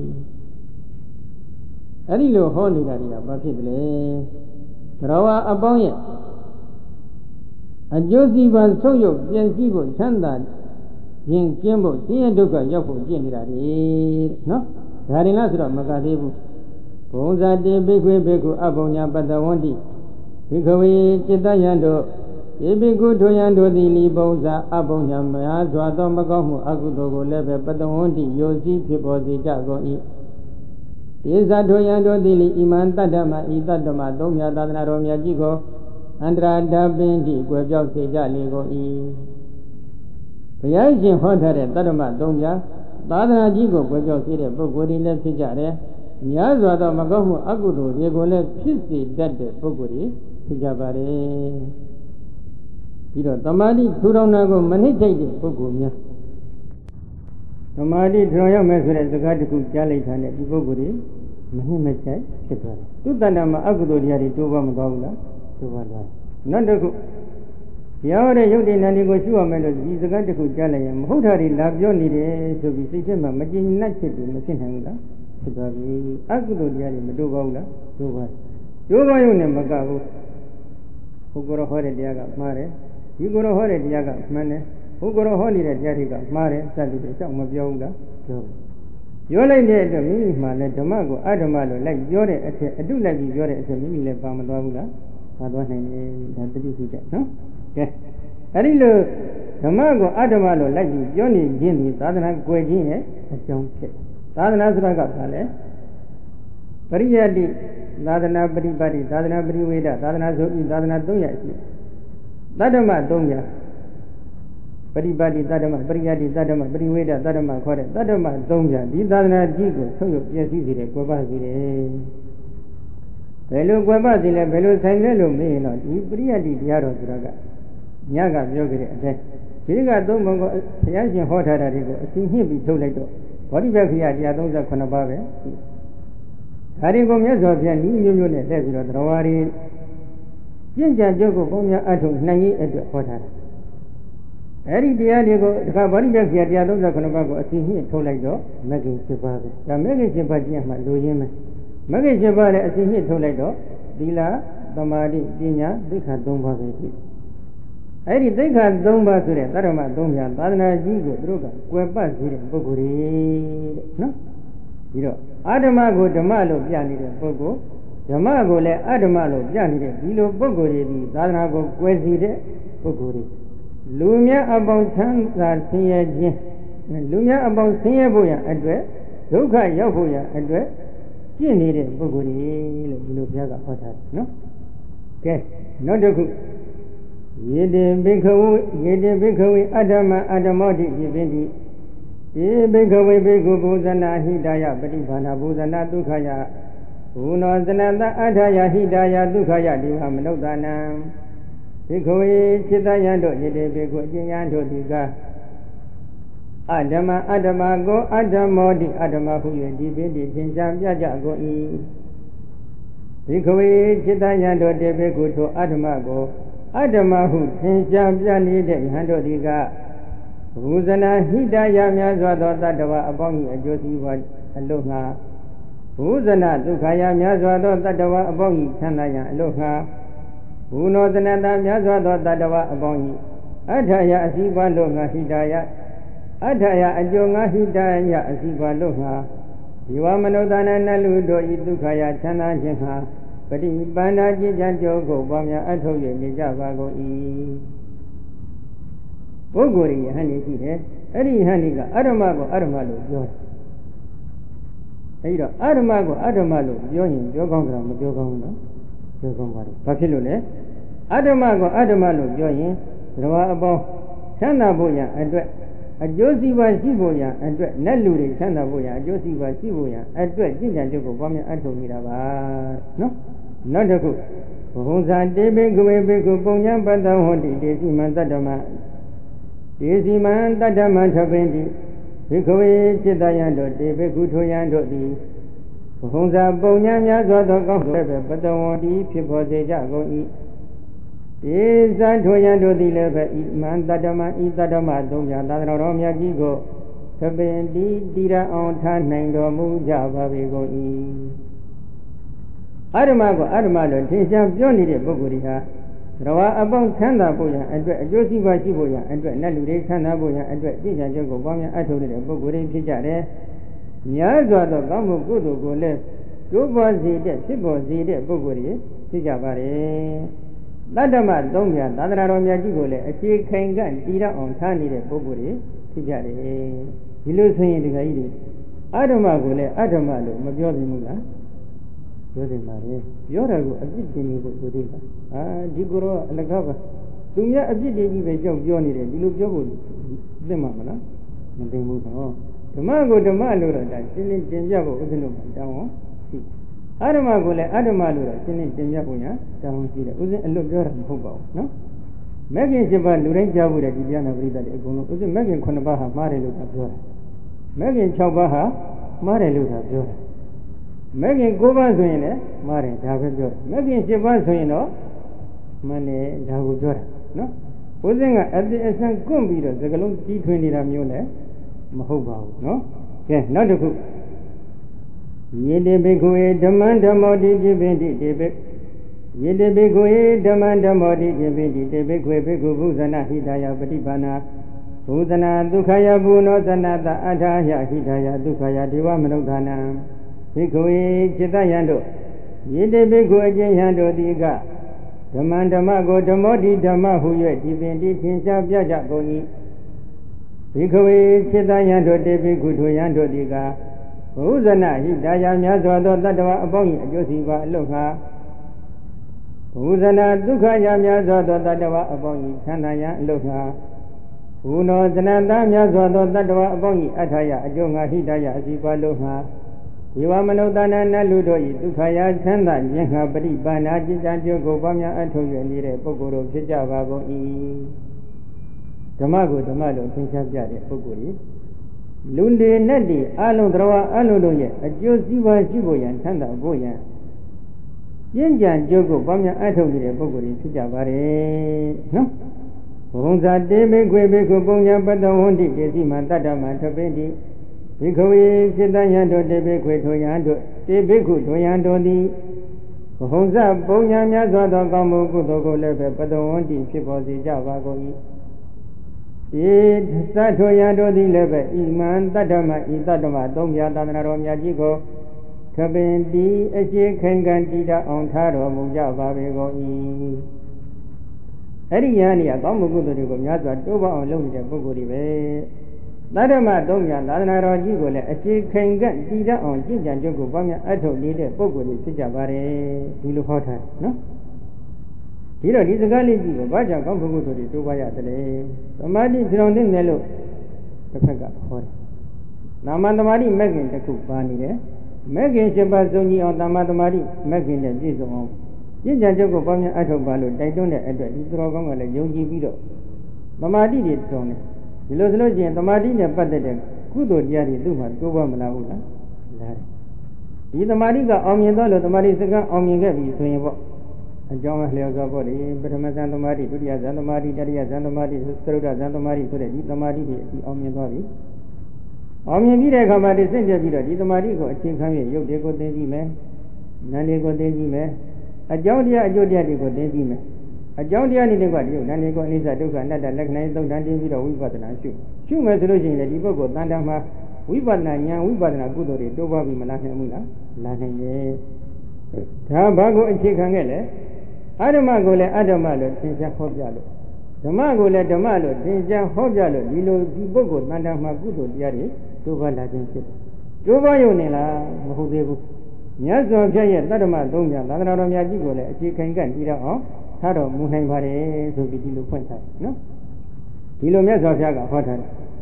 အဲ့ဒီလိုဟောနေတာတွေကဘာဖြစ်လဲသရဝအပေါင်းရဲ့အကျိုးစီးပွားဆုံးယုတ်ပြည့်စည်ဖို့ချမ်းသာရင်ကျင်းဖို့ဆင်းရဲဒုက္ခရောက်ဖို့ကျင့်နေတာတွေနော်ဒါရင်လားဆိုတော့မကသေးဘူးဘုံဇာတိဘိခွေဘိက္ခုအဘုံညာပတ္တဝန္တိဘိခဝေจิตယံတို့ဧဘိက္ခုထိုယံတို့သည်လီဘုံဇာအဘုံညာမဟာစွာသောမကောင်းမှုအကုသိုလ်ကိုလည်းပဲပတ္တဝန္တိယိုစီးဖြစ်ပေါ်စေကြကုန်၏ဧဇာထိုယံတို့သည်လီဣမံတတ္တမဤတတ္တမသုံးမြတ်သာသနာတော်မြတ်ကြီးကိုအန္တရာဒပင်တိကွယ်ပြောက်စေကြလေကုန်၏ဘုရားရှင်ဟောထားတဲ့တတ္တမသုံးမြတ်သာသနာကြီးကိုကွယ်ပြောက်စေတဲ့ပုဂ္ဂိုလ်တွေလည်းဖြစ်ကြတယ်များစွာသောမကောင်းမှုအကုသိုလ်တွေကိုလည်းဖြစ်စေတတ်တဲ့ပုဂ္ဂိုလ်တွေဖြစ်ကြပါတယ်ပြီးတော့သမာဓိထူထောင်တာကိုမနစ်ထိုက်တဲ့ပုဂ္ဂိုလ်များသမာဓိထူထောင်ရမယ်ဆိုတဲ့စကားတစ်ခုကြားလိုက်တာနဲ့ဒီပုဂ္ဂိုလ်တွေမနှိမ့်မချိုက်ဖြစ်သွားတယ်သူတဏ္ဍာမှာအကုသိုလ်တရားတွေတိုးပွားမသွားဘူးလားတိုးပွားသွားတယ်နောက်တစ်ခုတရားဟောတဲ့ယုတ်တိနန္ဒီကိုရှုရမယ်လို့ဒီစကားတစ်ခုကြားလိုက်ရင်မဟုတ်တာတွေလာပြောနေတယ်ဆိုပြီးစိတ်ထဲမှာမကြည်နပ်ဖြစ်ပြီးမဖြစ်နိုင်ဘူးလားဖြစ်သွားပြီအကုသိုလ်တရားတွေမတိုးပါဘူးလားတိုးပါတိုးပါရုံနဲ့မကဘူးဘုရားဟောတဲ့တရားကမှားတယ်ဒီကိုယ်တော်ဟောတဲ့တရားကမှန်တယ်ဘုရားဟောနေတဲ့တရားတွေကမှားတယ်စသည်ဖြင့်ကြောက်မပြောဘူးလားပြောပြောလိုက်တဲ့အတွက်မိမိမှလည်းဓမ္မကိုအဓမ္မလို့လိုက်ပြောတဲ့အချက်အတုလိုက်ပြီးပြောတဲ့အချက်မိမိလည်းပါမသွားဘူးလားပါသွားနိုင်တယ်ဒါတတိစိတ်တဲ့နော်ကဲအဲ့ဒီလိုဓမ္မကိုအဓမ္မလို့လိုက်ပြီးပြောနေခြင်းဒီသာသနာကွယ်ခြင်းရဲ့အကြောင်းဖြစ်သာသနာဆိုတာကဘာလဲပရိယတ္တိသာသနာပฏิပတ်တိသာသနာပရိဝေဒသာသနာဆိုပြီးသာသနာသုံးရရှိတတ္တမသုံးရပฏิပတ်တိတတ္တမပရိယတ္တိတတ္တမပရိဝေဒတတ္တမခေါ်တဲ့တတ္တမသုံးရဒီသာသနာကြီးကိုဆုံးယုတ်ပြည့်စည်စေတဲ့ကွယ်ပါစေတယ်ဘယ်လိုကွယ်ပါစေလဲဘယ်လိုဆိုင်လဲလို့မေးရင်တော့ဒီပရိယတ္တိတရားတော်ဆိုတာကညကပြောခဲ့တဲ့အတိုင်းဒီကသုံးပုံကိုဘုရားရှင်ဟောထားတာတွေကိုအစဉ်ညှစ်ပြီးထုတ်လိုက်တော့ဘောဓိပက္ခိယတရားသုံးဆယ်ခုနှစ်ပါးပဲဒါတွေကိုမြတ်စွာဘုရားဤမျိုးမျိုးနဲ့လက်ပြီးတော့တော်ဝါရီပြင့်ကြံကြုတ်ကိုဘုန်းများအထုံနိုင်ရေးအတွက်ဟောထားတယ်အဲ့ဒီတရားတွေကိုတခါဗောဓိပက္ခိယတရားသုံးဆယ်ခုနှစ်ပါးကိုအစဉ်ညှစ်ထုတ်လိုက်တော့မဂ္ဂင်၈ပါးပဲဒါမဂ္ဂင်၈ပါးကျင့်မှလိုရင်းမယ်မဂ္ဂင်၈ပါးလည်းအစဉ်ညှစ်ထုတ်လိုက်တော့သီလသမာဓိပညာသိက္ခာ၃ပါးပဲရှိအဲ့ဒီသိက္ခာ၃ပါးဆိုတဲ့သတ္တမ၃ပါးသာသနာကြီးကိုသူတို့ကကွယ်ပတ်စေတဲ့ပုဂ္ဂိုလ်တွေတဲ့နော်ပြီးတော့အဓမ္မကိုဓမ္မလို့ပြနေတဲ့ပုဂ္ဂိုလ်ဓမ္မကိုလည်းအဓမ္မလို့ပြနေတဲ့ဒီလိုပုဂ္ဂိုလ်တွေဒီသာသနာကိုကွယ်စီတဲ့ပုဂ္ဂိုလ်တွေလူများအပေါင်းချမ်းသာဆင်းရဲခြင်းလူများအပေါင်းဆင်းရဲဖို့ရအတွက်ဒုက္ခရောက်ဖို့ရအတွက်ကျင့်နေတဲ့ပုဂ္ဂိုလ်တွေလို့ဒီလိုဘုရားကဟောထားတယ်နော်ကဲနောက်တစ်ခုယေတိဘိက္ခဝေယေတိဘိက္ခဝေအတ္တမအတ္တမောတိဖြစ်ပြီးဒီေဘိက္ခဝေဘိက္ခုဘုဇနာဟိတယပฏิဘာနာဘုဇနာဒုက္ခယဘုနောဇနတအထာယဟိတယဒုက္ခယဒီဝမနုဿာနံဘိက္ခဝေจิตယံတို့ယေတိဘိက္ခုအကျဉ်းယံတို့ဒီကအတ္တမအတ္တမကိုအတ္တမောတိအတ္တမဟု၍ဒီပင်ဒီသင်္ချာပြကြကုန်၏ဘိက္ခဝေจิตယံတို့တေဘိက္ခုထိုအတ္တမကိုအတ္တမဟုသင်္ချာပြနေတဲ့ယဟန်တို့ဒီကဘုဇနာဟိတယများစွာသောတတ္တဝအပေါင်း၏အကျိုးစီးပွားအလို့ငှာဘုဇနာဒုက္ခယများစွာသောတတ္တဝအပေါင်း၏ချမ်းသာရန်အလို့ငှာဘုနောသနတများစွာသောတတ္တဝအပေါင်း၏အထာယအစည်းပွားလို့ငှာဟိတယအထာယအကျိုးငှာဟိတယအစည်းပွားလို့ငှာဒီဝမနုဿာနနလူတို့၏ဒုက္ခယချမ်းသာခြင်းငှာပฏิပန္နာจิตကြကြောကိုပွားများအထုတ်၍နေကြပါကုန်၏ပုဂ္ဂိုလ်ရဟန်းကြီးရှိတယ်အဲ့ဒီယဟန်းကြီးကအရမကိုအရမလို့ပြောတယ်အဲ့တော့အရမကိုအရမလို့ပြောရင်ပြောကောင်းကြမပြောကောင်းဘူးနော်ပြောကောင်းပါလေဘာဖြစ်လို့လဲအရမကိုအရမလို့ပြောရင်ဓမ္မအပေါင်းချမ်းသာဖို့ရန်အတွက်အကျိုးစီးပွားရှိဖို့ရန်အတွက်နတ်လူတွေချမ်းသာဖို့ရန်အကျိုးစီးပွားရှိဖို့ရန်အတွက်ကျင့်ကြံကြုတ်ကိုပွားများအထောက်နေတာပါနော်နောက်တစ်ခုဘုံဇာတေဘေကဝေဘေကုပုံညာပတ္တဟောတိတေစီမံတတ္တမတေစီမံတတ္တမထပင်တိဘေကဝေจิตတယံတို့တေဘေကုထိုယံတို့သည်ဘုံဇာပုံညာများစွာသောကောင်းတဲ့ပတ္တဝောတိဖြစ်ပေါ်စေကြကုန်၏ဧဇံထိုယံတို့သည်လည်းပဲဤမံတတ္တမဤတတ္တမသုံးပြသာသနာတော်မြတ်ကြီးကိုသပင်တိတိရအောင်ထားနိုင်တော်မူကြပါပေကုန်၏အရမကိုအရမလို့ထင်ရှားပြောနေတဲ့ပုဂ္ဂိုလ်တွေဟာသရဝအပေါင်းချမ်းသာဖို့ရန်အတွက်အကျိုးစီးပွားရှိဖို့ရန်အတွက်နတ်လူတွေချမ်းသာဖို့ရန်အတွက်ကြည်ကြံကြုတ်ကိုပွားများအထောက်နေတဲ့ပုဂ္ဂိုလ်တွေဖြစ်ကြတယ်များစွာသောကောင်းမှုကုသိုလ်ကိုလည်းကျိုးပွားစေတဲ့ဖြစ်ပေါ်စေတဲ့ပုဂ္ဂိုလ်တွေဖြစ်ကြပါတယ်တတ္တမသုံးပြသာသနာတော်မြတ်ကြီးကိုလည်းအခြေခိုင်ကတည်ရအောင်ထားနေတဲ့ပုဂ္ဂိုလ်တွေဖြစ်ကြတယ်ဒီလိုဆိုရင်ဒီကကြီးတွေအဓမ္မကိုလည်းအဓမ္မလို့မပြောသင့်ဘူးလားပြောတယ်ပါလေပြောတာကိုအပြစ်တင်နေဖို့ဆိုသေးတာအာဒီကိုတော့အလကားပါသူများအပြစ်တွေကြီးပဲကြောက်ပြောနေတယ်ဒီလိုပြောဖို့သိမှာမလားမသိဘူးတော့ဓမ္မကိုဓမ္မလို့တော့ဒါရှင်းလင်းတင်ပြဖို့ဥစဉ်လို့တောင်းအောင်ရှိအဓမ္မကိုလည်းအဓမ္မလို့တော့ရှင်းလင်းတင်ပြဖို့ညာတောင်းအောင်ရှိတယ်ဥစဉ်အလွတ်ပြောတာမဟုတ်ပါဘူးနော်မဂ္ဂင်၈ပါးလူတိုင်းကြားဖို့တဲ့ဒီပြနာပရိသတ်တွေအကုန်လုံးဥစဉ်မဂ္ဂင်၉ပါးဟာမှားတယ်လို့ပြောတာမဂ္ဂင်၆ပါးဟာမှားတယ်လို့ပြောတာမဂ္ဂင်၉ပါးဆိုရင်လည်းမှားတယ်ဒါပဲပြောတယ်မဂ္ဂင်၈ပါးဆိုရင်တော့မှန်တယ်ဒါကိုပြောတာနော်ဘုဇင်ကအတိအဆန်ကွန့်ပြီးတော့စကလုံးကြီးထွင်နေတာမျိုးလည်းမဟုတ်ပါဘူးနော်ကဲနောက်တစ်ခုယေတိဘိက္ခုေဓမ္မံဓမ္မောတိจิပိတိတေဘိယေတိဘိက္ခုေဓမ္မံဓမ္မောတိจิပိတိတေဘိက္ခုေဘိက္ခုဘုဇနာဟိတယပฏิပါဏာဘုဇနာဒုက္ခယဘုနောသနတအထာယဟိတယဒုက္ခယဒေဝမနုဿာနံဘိက္ခုေจิตတယံတို့ယေတိဘိက္ခုအကျဉ်းယံတို့သည်ကဓမ္မံဓမ္မကိုဓမ္မောတိဓမ္မဟု၍ဒီပင်တိသင်္ချာပြကြကုန်၏ဘိက္ခုေจิตတယံတို့တေဘိက္ခုထိုယံတို့သည်ကဘုဇနာဟိတယများစွာသောတတ္တဝအပေါင်း၏အကျိုးစီးပွားအလို့ငါဘုဇနာဒုက္ခယများစွာသောတတ္တဝအပေါင်း၏ချမ်းသာရန်အလို့ငါဘုနောသနတများစွာသောတတ္တဝအပေါင်း၏အထာယအကျိုးငါဟိတယအစီပွားလို့ငါဒီဝမနုဿာနနလူတို့၏ဒုက္ခယချမ်းသာခြင်းငါပရိပါဏာจิตတကျိုးကိုပွားများအထောက်ရနေတဲ့ပုဂ္ဂိုလ်တို့ဖြစ်ကြပါကုန်၏ဓမ္မကိုဓမ္မလို့သင်္ချာပြတဲ့ပုဂ္ဂိုလ်ကြီးလူလေနဲ့တည်းအလုံးတော်အလုံးတို့ရဲ့အကျိုးစီးပွားရှိဖို့ရန်ချမ်းသာဖို့ရန်ပြင်းကြံကြိုးကိုပွားများအထောက်နေတဲ့ပုဂ္ဂိုလ်ကြီးဖြစ်ကြပါတယ်နော်ဘုံဇာတေဘေခွေဘေခုပုံညာပတ္တဝန္တိတေစီမံတတ္တမထပိတိဘိက္ခုေစိတ္တယံတို့တေဘေခွေထိုယံတို့တေဘေခုထိုယံတို့သည်ဘုံဇပုံညာများစွာသောကောင်းမှုကုသိုလ်ကိုလည်းပဲပတ္တဝန္တိဖြစ်ပေါ်စေကြပါကုန်၏ဤသတ္ထိုယံတို့သည်လည်းပဲဣမံတတ္တမဤတတ္တမသုံးပြသာသနာတော်မြတ်ကြီးကိုခပင်တိအရှိခိုင်ခံတည်တအောင်ထားတော်မူကြပါပေကုန်၏အဲ့ဒီယန္တိကကောင်းမှုကုသိုလ်တွေကိုများစွာတိုးပေါအောင်လုပ်နေတဲ့ပုဂ္ဂိုလ်တွေပဲတတ္တမသုံးပြသာသနာတော်ကြီးကိုလည်းအရှိခိုင်ခံတည်တအောင်ကြင်ကြံကြုတ်ကိုပွားများအထောက်နေတဲ့ပုဂ္ဂိုလ်တွေဖြစ်ကြပါတယ်ဒီလိုဟောထားနော်ဒီတော့ဒီစကားလေးကြည့်ကိုဘာကြောင့်ကောင်းမှုကုသိုလ်တွေတိုးပွားရတယ်လဲသမာဓိပြောင်းတဲ့လို့တစ်ဖက်ကဟောတယ်နာမသမာဓိမဲ့ခင်တစ်ခုပါနေတယ်မဲ့ခင်၈ပါးစုံကြီးအောင်သမာသမာဓိမဲ့ခင်နဲ့ပြည့်စုံအောင်ပြည့်ကြံကြုတ်ကိုပေါင်းများအထောက်ပါလို့တိုက်တွန်းတဲ့အတွက်ဒီတော်ကောင်းကလည်းယုံကြည်ပြီးတော့သမာဓိတွေတောင်းတယ်ဒီလိုဆိုလို့ရှိရင်သမာဓိနဲ့ပတ်သက်တဲ့ကုသိုလ်တရားတွေသူ့မှာတိုးပွားမလာဘူးလားလာတယ်ဒီသမာဓိကအောင်မြင်တော့လို့သမာဓိစကားအောင်မြင်ခဲ့ပြီဆိုရင်ပေါ့အကြောင်းအလျော်စွာပေါ့လေပထမဇန်သမာဓိဒုတိယဇန်သမာဓိတတိယဇန်သမာဓိသရုဒ္ဓဇန်သမာဓိဆိုတဲ့ဒီသမာဓိတွေအပြီးအောင်မြင်သွားပြီအောင်မြင်ပြီးတဲ့အခါမှာဒီစင့်ပြပြီးတော့ဒီသမာဓိကိုအခြေခံပြီးရုပ်တွေကိုသိသိမယ်နာမ်တွေကိုသိသိမယ်အကြောင်းတရားအကျိုးတရားတွေကိုသိသိမယ်အကြောင်းတရားနေတွေကဒီရုပ်နာမ်တွေကိုအနိစ္စဒုက္ခအနတ္တလက္ခဏာသုံးတန်တင်ပြီးတော့ဝိပဿနာရှုရှုမယ်ဆိုလို့ရှိရင်ဒီပုဂ္ဂိုလ်တန်တန်မှာဝိပဿနာဉာဏ်ဝိပဿနာကုသိုလ်တွေတိုးပွားပြီးမလာနိုင်ဘူးလားလာနိုင်တယ်ဒါဘာကိုအခြေခံခဲ့လဲအဓမ္မကိုလည်းအဓမ္မလို့သင်ကြားဟောပြလို့ဓမ္မကိုလည်းဓမ္မလို့သင်ကြားဟောပြလို့ဒီလိုဒီပုဂ္ဂိုလ်တန်တန်မှာကုသိုလ်တရားတွေတိုးပွားလာခြင်းဖြစ်တယ်။တိုးပွားရုံနဲ့လားမဟုတ်သေးဘူး။မြတ်စွာဘုရားရဲ့တတ္တမသုံးပြသာသနာတော်များကြီးကိုလည်းအခြေခံကတည်တော့အောင်ထားတော်မူနိုင်ပါတယ်ဆိုပြီးဒီလိုဖွင့်ထားတယ်နော်။ဒီလိုမြတ်စွာဘုရားကဟောထားတယ်။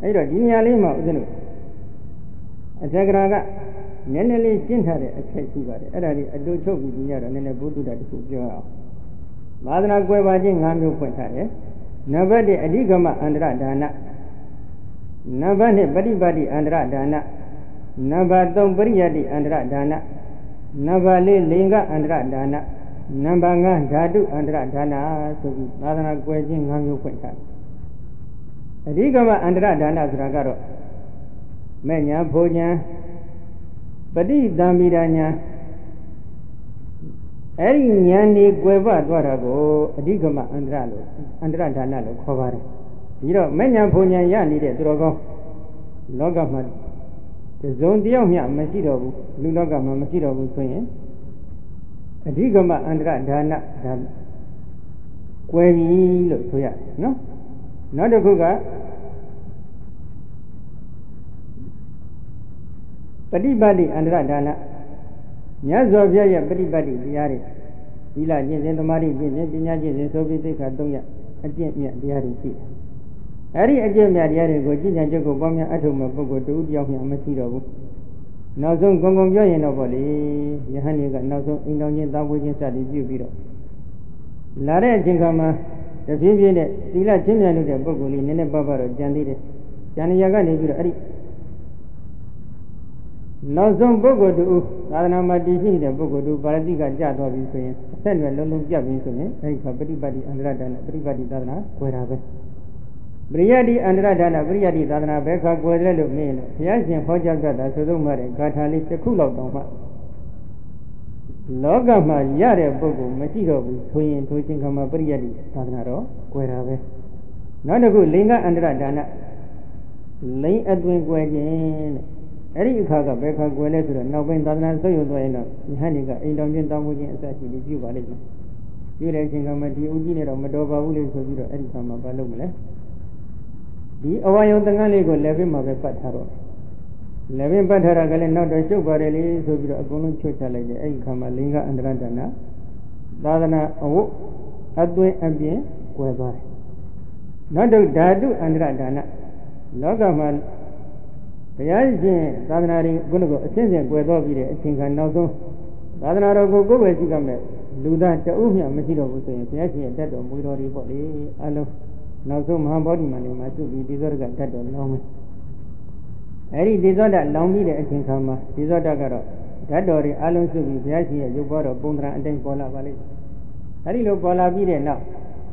အဲ့တော့ဒီနေရာလေးမှာဦးဇင်းတို့အထက်ကရာကနည်းနည်းလေးရှင်းထားတဲ့အချက်ရှိပါတယ်အဲ့ဒါဒီအတူချုပ်ပြီးညတော့နည်းနည်းဘုဒ္ဓတာတခုပြောအောင်သာသနာကွယ်ပါခြင်း၅မျိုးဖွင့်ထားတယ်နံပါတ်၁အဓိကမအန္တရဒါနနံပါတ်၂ပฏิပတ်တိအန္တရဒါနနံပါတ်၃ပရိယတ္တိအန္တရဒါနနံပါတ်၄လိင်္ဂအန္တရဒါနနံပါတ်၅ဓာတုအန္တရဒါနဆိုပြီးသာသနာကွယ်ခြင်း၅မျိုးဖွင့်ထားတယ်အဓိကမအန္တရဒါနဆိုတာကတော့မဲ့ညာဖို့ညာပฏิသံမိတာညာအဲ့ဒီဉာဏ်ဒီကွယ်ပသွားတာကိုအဓိကမအန္တရလို့အန္တရဒါနလို့ခေါ်ပါတယ်ဒီတော့မဲ့ညာဖို့ညာရနေတဲ့သူတော်ကောင်းလောကမှာတစုံတယောက်မျှမရှိတော့ဘူးလူလောကမှာမရှိတော့ဘူးဆိုရင်အဓိကမအန္တရဒါနဒါကွယ်ပြီလို့ဆိုရနော်နောက်တစ်ခုကပฏิပတ်တိအန္တရဒါနမြတ်စွာဘုရားရဲ့ပฏิပတ်တိတရားတွေသီလကျင့်စဉ်သမာဓိကျင့်စဉ်ပညာကျင့်စဉ်ဆိုပြီးသိက္ခာ၃ရပ်အကျင့်မြတ်တရားတွေရှိတယ်။အဲဒီအကျင့်မြတ်တရားတွေကိုကျင့်ကြံကြုတ်ကိုပေါင်းများအထုံမဲ့ပုဂ္ဂိုလ်တူတယောက်မှမရှိတော့ဘူး။နောက်ဆုံးဂုံဂုံပြောရင်တော့ဗောလေယဟန်တွေကနောက်ဆုံးအိမ်တော်ချင်းတောင်းပွေးခြင်းစသည်ပြုပြီးတော့လာတဲ့အချိန်ခါမှာတဖြည်းဖြည်းနဲ့သီလကျင့်ကြံလို့တဲ့ပုဂ္ဂိုလ်လေးနည်းနည်းပါးပါးတော့ကြံသေးတယ်။ကြံရကနေပြီးတော့အဲ့ဒီနောက်ဆုံးပုဂ္ဂိုလ်တူသာသနာမှာတည်ရှိတဲ့ပုဂ္ဂိုလ်တူပါရတိကကြသွားပြီဆိုရင်အဆက်နဲ့လုံးလုံးပြတ်ပြီဆိုရင်အဲဒီကပฏิပတ်တိအန္တရဒါနပฏิပတ်တိသာသနာကွယ်တာပဲပရိယတ္တိအန္တရဒါနပရိယတ္တိသာသနာဘယ်ခါကွယ်တယ်လို့မေးရင်ဘုရားရှင်ဟောကြားတတ်တာဆိုဆုံးမှတဲ့ဂါထာလေးတစ်ခုလောက်တောင်မှလောကမှာရတဲ့ပုဂ္ဂိုလ်မရှိတော့ဘူးဆိုရင်ထိုချင်းကမှာပရိယတ္တိသာသနာတော့ကွယ်တာပဲနောက်တစ်ခုလိင်္ဂအန္တရဒါနလိင်အသွင်ကွယ်ခြင်းတဲ့အဲ့ဒီအခါကဘယ်ခါကွယ်လဲဆိုတော့နောက်ပိုင်းသာသနာဆွေးရုံသွားရင်တော့ယဟန်တွေကအိမ်တော်ချင်းတောင်းမှုချင်းအစရှိပြီးပြုပါလိမ့်မယ်ပြုတဲ့အချိန်ကမှဒီဦးကြီးနဲ့တော့မတော်ပါဘူးလေဆိုပြီးတော့အဲ့ဒီခါမှာမလုပ်မလဲဒီအဝါယုံတန်ခမ်းလေးကိုလက်ပင်မှာပဲပတ်ထားတော့လက်ပင်ပတ်ထားတာကလည်းနောက်တော့ရှုပ်ပါတယ်လေဆိုပြီးတော့အကုန်လုံးချွတ်ချလိုက်တယ်အဲ့ဒီခါမှာလင်္ကာအန္တရဒါနသာသနာအဝတ်အသွင်အပြင်ကွယ်သွားတယ်နောက်တော့ဓာတုအန္တရဒါနလောကမှာဘုရားရှင်သာသနာရင်ခုနကအရှင်းရှင်းကွယ်တော်ပြီးတဲ့အချိန်ကနောက်ဆုံးသာသနာတော်ကိုကိုယ်ပဲရှိကမဲ့လူသားတအုပ်မျှမရှိတော့ဘူးဆိုရင်ဘုရားရှင်ရဲ့တတ်တော်မူတော်တွေပေါ့လေအလုံးနောက်ဆုံးမဟာဗောဓိမန္တမှာသူ့ပြီးဒီဇောတကတတ်တော်လောင်းမယ်အဲဒီဒီဇောတလောင်းပြီးတဲ့အချိန်ခါမှာဒီဇောတကတော့ဓာတ်တော်တွေအလုံးစုပြီးဘုရားရှင်ရဲ့ရုပ်ဘောတော်ပုံသဏ္ဍာန်အတိုင်းပေါ်လာပါလိမ့်မယ်အဲဒီလိုပေါ်လာပြီးတဲ့နောက်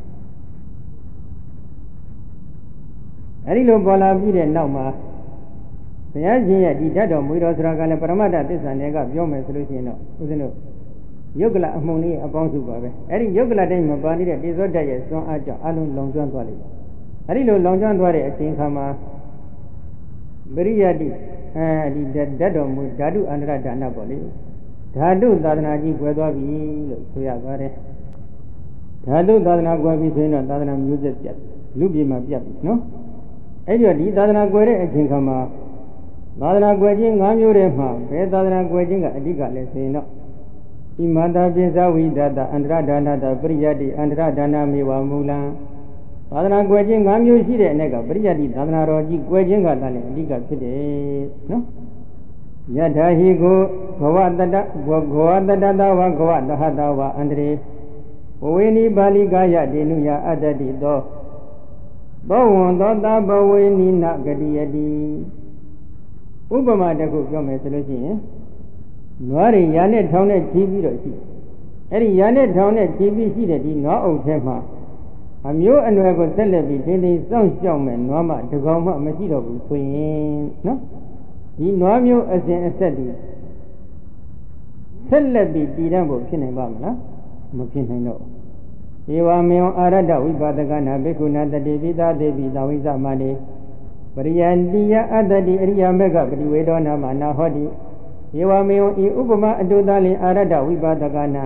အဲဒီလိုပေါ်လာပြီးတဲ့နောက်မှာဘုရားရှင်ရဲ့ဒီဓာတ်တော်မူတော်ဆိုတာကလည်းပရမတ္ထသစ္စာနဲ့ကပြောမယ်ဆိုလို့ရှိရင်တော့ဦးဇင်းတို့ယုတ်ကလအမှုန်လေးအပေါင်းစုပါပဲအဲ့ဒီယုတ်ကလတိုင်းမှာပါနေတဲ့တိဇောဓာတ်ရဲ့စွမ်းအားကြောင့်အလုံးလောင်ကျွမ်းသွားလိမ့်မယ်အဲ့ဒီလိုလောင်ကျွမ်းသွားတဲ့အချိန်ခါမှာပရိယတ္တိအဲဒီဓာတ်တော်မူဓာတုအန္တရဒါနပေါ့လေဓာတုသာသနာကြီးကွယ်သွားပြီလို့ဆိုရပါတယ်ဓာတုသာသနာကွယ်ပြီဆိုရင်တော့သာသနာမျိုးဆက်ပြတ်လူပြည်မှာပြတ်ပြီနော်အဲ့ဒီတော့ဒီသာသနာကွယ်တဲ့အချိန်ခါမှာသာသနာကွယ်ခြင်း၅မျိုးထဲမှာဘယ်သာသနာကွယ်ခြင်းကအဓိကလဲဆိုရင်တော့ဣမန္တာပိသဝိဒတအန္တရဒါနတပရိယတ္တိအန္တရဒါနမေဝမူလံသာသနာကွယ်ခြင်း၅မျိုးရှိတဲ့အ ਨੇ ကပရိယတ္တိသာသနာတော်ကြီးကွယ်ခြင်းကလည်းအဓိကဖြစ်တယ်နော်ယထာဟိကိုဘဝတတဘောဂဝတတတဝဂဝတဟတဝအန္တရေဘဝေနိပါဠိကာယတေနုယအတ္တတိသောဘောဝံသောတဘဝေနိနဂတိယတိဥပမာတစ်ခုပြောမယ်ဆိုလို့ရှိရင်နွားတွေရာနဲ့ထောင်နဲ့ခြီးပြီးတော့ရှိတယ်အဲ့ဒီရာနဲ့ထောင်နဲ့ခြီးပြီးရှိတဲ့ဒီနွားအုပ်ထဲမှာအမျိုးအနွယ်ကိုဆက်လက်ပြီးတင်းတင်းစောင့်ရှောက်မဲ့နွားမတကောင်မှမရှိတော့ဘူးဆိုရင်နော်ဒီနွားမျိုးအစဉ်အဆက်ဒီဆက်လက်ပြီးတည်တံ့ဖို့ဖြစ်နိုင်ပါမလားမဖြစ်နိုင်တော့ဧဝမေယအာရတဝိပါဒကနာဘိက္ခုနာတတိပိသာဒေပိသာဝိသမဏေပရိယန္တိယအတ္တတိအရိယမေကပတိဝေဒောနာမနာဟောတိဧဝမေယဤဥပမာအတုသားလင်အာရတဝိပါဒကနာ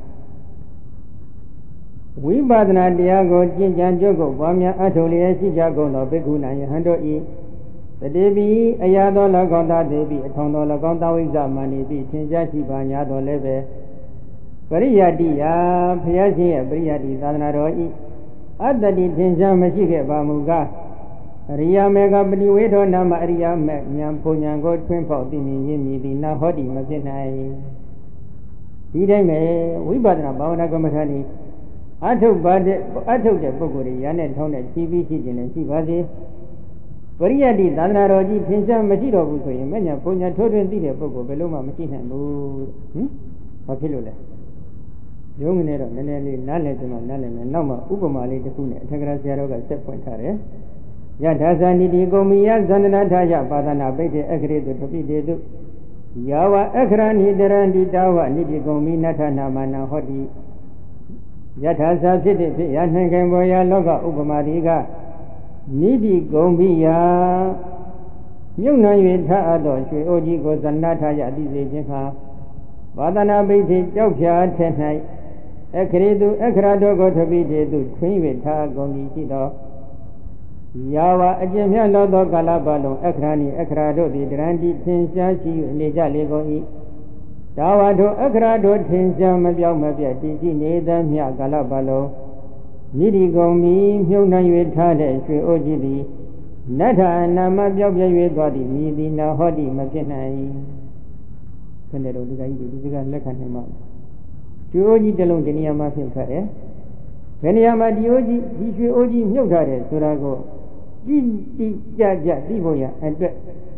ဝိပဿနာတရားကိုကျင့်ကြံကြုတ်ကိုပွားများအထုလျက်ရှိကြကုန်သောဘိက္ခုနာယဟန်တို့ဤတတိပိအရာသော၎င်းသားသေးပြီးအထောင်သော၎င်းသားဝိသမဏေပြီးသင်ကြားရှိပါ냐တော်လည်းပဲပရိယတ္တိယဘုရားရှင်ရဲ့ပရိယတ္တိသာသနာတော်ဤအတ္တတိသင်ကြားမရှိခဲ့ပါမူကားအရိယာမေကပတိဝေဒောနာမအရိယာမေဉာဏ်ပုံဉာဏ်ကိုထွင်းပေါက်သိမြင်ရင်းမြည်သည်နာဟောတိမဖြစ်နိုင်ဒီတိုင်းပဲဝိပဿနာဘာဝနာကမ္မထာဤအထုတ်ပါတဲ့အထုတ်တဲ့ပုဂ္ဂိုလ်တွေရနဲ့ထောင်းတဲ့ရှိပြီးရှိခြင်းနဲ့ရှိပါစေပရိယတ္တိသာသနာတော်ကြီးထင်ရှားမရှိတော့ဘူးဆိုရင်မဉဏ်ပုံဉာဏ်ထိုးထွင်းသိတဲ့ပုဂ္ဂိုလ်ဘယ်လို့မှမရှိနိုင်ဘူးဟင်ဘာဖြစ်လို့လဲရုံးကနေတော့နည်းနည်းလေးနားလည်ကြမှာနားလည်မယ်နောက်မှဥပမာလေးတစ်ခုနဲ့အထက်ကရာဆရာတော်ကဆက်ဖွင့်ထားတယ်ယထာဇာနိတိကုံမိယဇန္နနာထာယပါဒနာပိဋ္ဌေအခရေတုတပိတေတုယာဝအခရဏိတရန္တိတာဝနိတိကုံမိနထနာမနာဟောတိယထာဇာဖြစ်တဲ့ဖြစ်ရနိုင်ခင်ဘောရလောကဥပမာတိကနိတိကုံမိယမြုပ်နှံ၍ထအပ်သောရွှေအိုကြီးကိုဇန္နနာထာယအတိစေခြင်းခါပါဒနာပိဋ္ဌေကြောက်ဖြာထက်၌အခရေတုအခရတောကိုတပိတေတုထွင်း၍ထကုန်သည်ရှိသောယာဝအကျင့်မြတ်လောသောကာလပတ်လုံးအခရာနိအခရာတို့သည်တရန္တိထင်ရှားရှိနေကြလေကုန်၏တာဝါတို့အခရာတို့ထင်ရှားမပြောင်းမပြတ်တည်ရှိနေသမျှကာလပတ်လုံးမိဒီကုန်မီမြုံနှံ၍ထားတဲ့ရွှေအိုးကြီးသည်နတ္ထအနာမပြောင်းပြ၍သွားသည်မိသည်နာဟောတိမဖြစ်နိုင်ဘယ်နဲ့တော့ဒီကကြီးဒီစကားလက်ခံနိုင်မှာရွှေအိုးကြီးတစ်လုံးဒီနေရာမှာဖြစ်ခဲ့တယ်ဘယ်နေရာမှာဒီအိုးကြီးဒီရွှေအိုးကြီးမြုပ်ထားတယ်ဆိုတာကိုတိတိကြကြသိဖို့ရအတွက်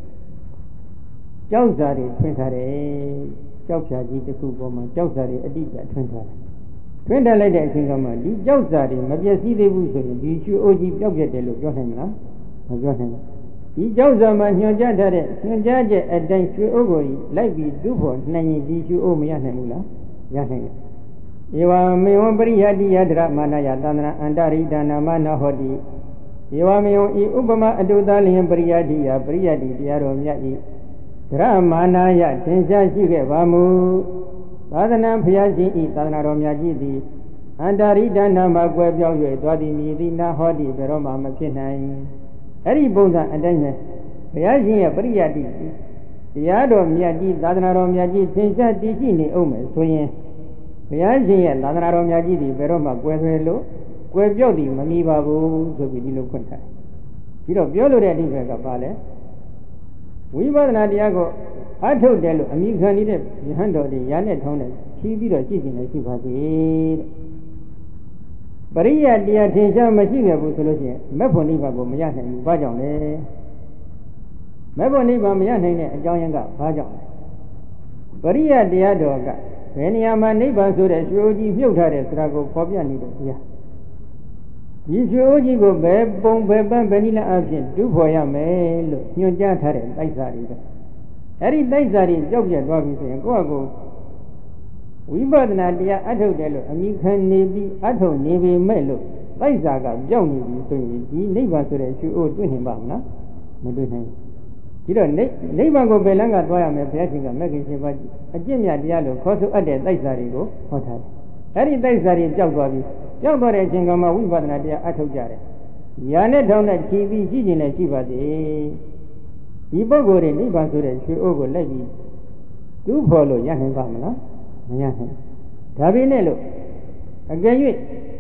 ကြောက်စာတွေထွင်းထားတယ်ကြောက်ဖြာကြီးတစ်ခုပေါ်မှာကြောက်စာတွေအတိအကျထွင်းထားတယ်ထွင်းထားလိုက်တဲ့အချိန်ကမှဒီကြောက်စာတွေမပြည့်စည်သေးဘူးဆိုရင်ဒီရွှေအိုးကြီးပျောက်ပြတ်တယ်လို့ပြောနိုင်မလားမပြောနိုင်ဘူးဒီကြောက်စာမှာညွှန်ကြားထားတဲ့ညွှန်ကြားချက်အတိုင်းရွှေအိုးကိုလိုက်ပြီးသူ့ဖို့နိုင်ရင်ဒီရွှေအိုးမရနိုင်ဘူးလားရနိုင်တယ်ဧဝမေဝပရိယတိယတရမာနယသန္တနာအန္တရိဒနာမနာဟောတိဧဝမေဝဤဥပမာအတုသလျင်ပရိယတိယပရိယတိတရားတော်မြတ်ဤဒရမာနာယသင်္ချာရှိခဲ့ပါမူသာသနာဖျားရှင်ဤသာသနာတော်မြတ်ကြီးသည်အန္တရိဒနာမကွယ်ပြောင်း၍သွားသည်မြည်သည်နာဟောတိဘယ်တော့မှမဖြစ်နိုင်အဲ့ဒီပုံစံအတိုင်းပဲဘုရားရှင်ရဲ့ပရိယတိတရားတော်မြတ်ကြီးသာသနာတော်မြတ်ကြီးသင်္ချာတည်ရှိနေအောင်မယ်ဆိုရင်ဘုရားရှင်ရဲ့သာသနာတော်မြတ်ကြီးသည်ဘယ်တော့မှကွယ်သွဲလို့ကွယ်ပြော့သည်မမီပါဘူးဆိုပြီးဒီလိုခွင့်ထားပြီးတော့ပြောလို့တဲ့အဓိပ္ပာယ်ကဘာလဲဝိပဿနာတရားကိုအထုတ်တယ်လို့အမိခံနေတဲ့ယဟန်တော်တွေရနဲ့ထောင်းတယ်ဖြီးပြီးတော့ရှိနေရှိပါစေတဲ့ပရိယတရားထင်ရှားမရှိခဲ့ဘူးဆိုလို့ရှိရင်မေဖို့နိဗ္ဗာန်ကိုမရနိုင်ဘူးဘာကြောင့်လဲမေဖို့နိဗ္ဗာန်မရနိုင်တဲ့အကြောင်းရင်းကဘာကြောင့်လဲပရိယတရားတော်ကဘယ်နေရာမှာနိဗ္ဗာန်ဆိုတဲ့ရွှေအိုးကြီးမြုပ်ထားတဲ့ဆိုတာကိုဖော်ပြနေတဲ့တရားဒီရွှေအိုးကြီးကိုဘယ်ပုံဘယ်ပန်းဘယ်နည်းလားအဖြစ်ဒုဖော်ရမယ်လို့ညွှန်ကြားထားတဲ့တိုက်စာတွေပဲအဲ့ဒီတိုက်စာတွေကြောက်ပြတ်သွားပြီဆိုရင်ကိုယ့်အကိုဝိပဿနာတရားအထုတ်တယ်လို့အမိခံနေပြီးအထုတ်နေပြီမဲ့လို့တိုက်စာကကြောက်နေပြီဆိုရင်ဒီနိဗ္ဗာန်ဆိုတဲ့ရွှေအိုးတွေ့နေပါမလားမတွေ့နိုင်ဘူးဒီတော့နိဗ္ဗာန်ကိုဘယ်လမ်းကသွားရမယ်ဘုရားရှင်ကမဂ္ဂင်ရှင်ပါးအကျင့်မြတ်တရားလို့ခေါ်ဆိုအပ်တဲ့တိုက်စာတွေကိုဟောထားတယ်အဲ့ဒီတိုက်စာတွေကြောက်သွားပြီကြောက်သွားတဲ့အချိန်ကမှဝိပဿနာတရားအထုတ်ကြတယ်ညာနဲ့ထောင်းနဲ့ခြီးပြီးရှိကျင်လည်းရှိပါသေးဒီပုဂ္ဂိုလ်တွေနိဗ္ဗာန်ဆိုတဲ့ရွှေအိုးကိုလိုက်ပြီးသူ့ဖော်လို့ရနိုင်ပါမလားမရနိုင်ဒါပေမဲ့လို့အကယ်၍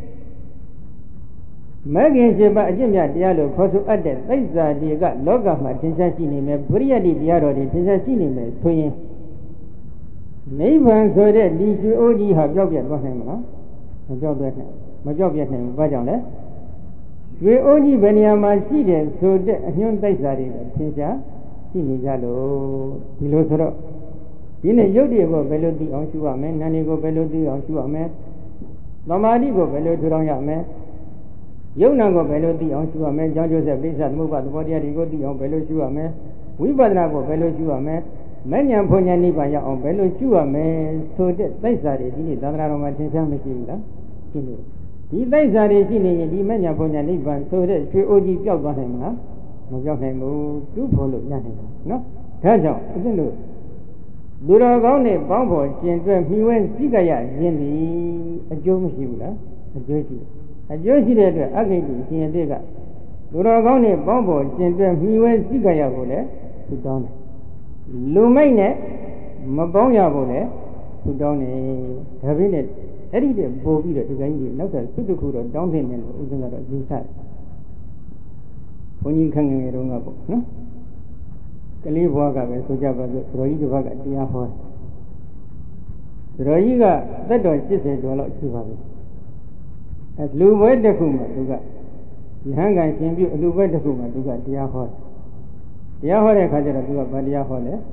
မဂ္ဂင်ရှင်ပါအကျင့်မြတ်တရားလို့ခေါ်ဆိုအပ်တဲ့သိစ္စာတွေကလောကမှာသင်္ချာရှိနေမယ်ပရိယတ္တိတရားတော်တွေသင်္ချာရှိနေမယ်ဆိုရင်နိဗ္ဗာန်ဆိုတဲ့ဒီရွှေအိုးကြီးဟာပြောက်ပြတ်သွားနိုင်မလားမပြောက်ပြတ်နိုင်မပြောက်ပြတ်နိုင်ဘူးဘာကြောင့်လဲရွှေအိုးကြီးဘယ်နေရာမှာရှိတယ်ဆိုတဲ့အညွှန်းသိစ္စာတွေကသင်္ချာရှိနေကြလို့ဒီလိုဆိုတော့ဒီနေ့ယုတ်တွေကိုဘယ်လိုသိအောင်ရှုရမလဲနာနေကိုဘယ်လိုသိအောင်ရှုရမလဲသမာဓိကိုဘယ်လိုထူထောင်ရမလဲယုံနာကိုဘယ်လိုသိအောင်ရှုရမလဲကြောင့်ကျိုးဆက်ပိဿသမုပ္ပါသဘောတရားတွေကိုသိအောင်ဘယ်လိုရှုရမလဲဝိပဿနာကိုဘယ်လိုရှုရမလဲမဉ္ဇဉ်ဘုံဉာဏ်နိဗ္ဗာန်ရောက်အောင်ဘယ်လိုရှုရမလဲဆိုတဲ့သိစ္စာတွေဒီနေ့သာသနာတော်မှာသင်္ချာမရှိဘူးလားရှိနေဒီသိစ္စာတွေရှိနေရင်ဒီမဉ္ဇဉ်ဘုံဉာဏ်နိဗ္ဗာန်ဆိုတဲ့ရွှေအိုးကြီးပျောက်သွားနိုင်မလားမပျောက်နိုင်ဘူးသူ့ဖို့လို့ရနိုင်တယ်နော်ဒါကြောင့်အစ်လို့လူတော်ကောင်းနဲ့ပေါင်းဖို့ကျင်တွဲမိဝဲစိကရခြင်းသည်အကျိုးမရှိဘူးလားအကျိုးရှိတယ်အကျိုးရှိတဲ့အတွက်အဂိတ်တိရှင်ရတဲ့ကလူတော်ကောင်းနဲ့ပေါင်းဖို့ကျင်တွဲမိဝဲစိကရကိုလည်းသူတောင်းတယ်လူမိတ်နဲ့မပေါင်းရဖို့လည်းသူတောင်းတယ်ဒါပေမဲ့အဲ့ဒီတည်းပို့ပြီးတော့ဒီကိုင်းကြီးနောက်ထပ်သူ့တစ်ခုတော့တောင်းနေတယ်လို့ဥစဉ်ကတော့ယူဆတယ်ဘုန်းကြီးခန့်ငယ်တုန်းကပေါ့နော်ကလေးဘွားကပဲဆိုကြပါစို့သတော်ကြီးတစ်ပတ်ကတရားဟောသတော်ကြီးကသက်တော်၈၀ကျော်လောက်ရှိပါပြီအဲလူပွဲတစ်ခုမှာသူကယဟန်ကန်ရှင်ပြုအလူပွဲတစ်ခုမှာသူကတရားဟောတရားဟောတဲ့အခါကျတော့သူကဗာတရားဟောတယ်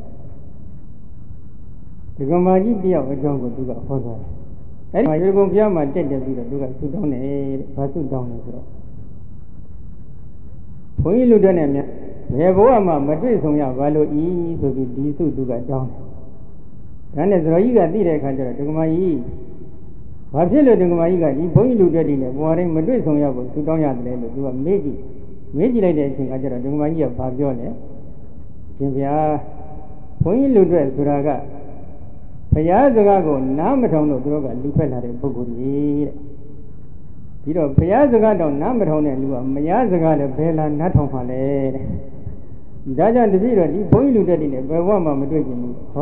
ဒီကမာကြီးတယောက်အကြောင်းကိုသူကဟောသွားတယ်အဲဒီမှာရေကုန်ဖျားမှာတက်တက်ပြီးတော့သူကဆုတောင်းတယ်ဗာဆုတောင်းတယ်ဆိုတော့ဘုန်းကြီးလူတက်နေမြတ်ဘယ်ဘဝမှာမတွေ့ဆုံရဘာလို့ဤဆိုပြီးဒီဆုသူကတောင်းတယ်ဒါနဲ့သတော်ကြီးကသိတဲ့အခါကျတော့ဒီကမာကြီးဘာဖြစ်လို့ဒီကမာကြီးကဒီဘုန်းကြီးလူတက်တွေနဲ့ဘဝတိုင်းမတွေ့ဆုံရဘူးဆုတောင်းရတယ်လို့သူကမေးကြည့်မေးကြည့်လိုက်တဲ့အချိန်ကကျတော့ဒီကမာကြီးကဘာပြောလဲရှင်ဗျာဘုန်းကြီးလူတက်ဆိုတာကဘုရားစကားကိုနားမထောင်လို့သူတို့ကလူဖက်လာတဲ့ပုဂ္ဂိုလ်ကြီးတဲ့ပြီးတော့ဘုရားစကားတော့နားမထောင်တဲ့လူကမယားစကားလည်းဘယ်လာနားထောင်ပါလဲတဲ့ဒါကြောင့်တပည့်တော်ဒီဘုန်းကြီးလူတက်တွေနဲ့ဘယ်ဘဝမှမတွေ့ကြဘူးဟော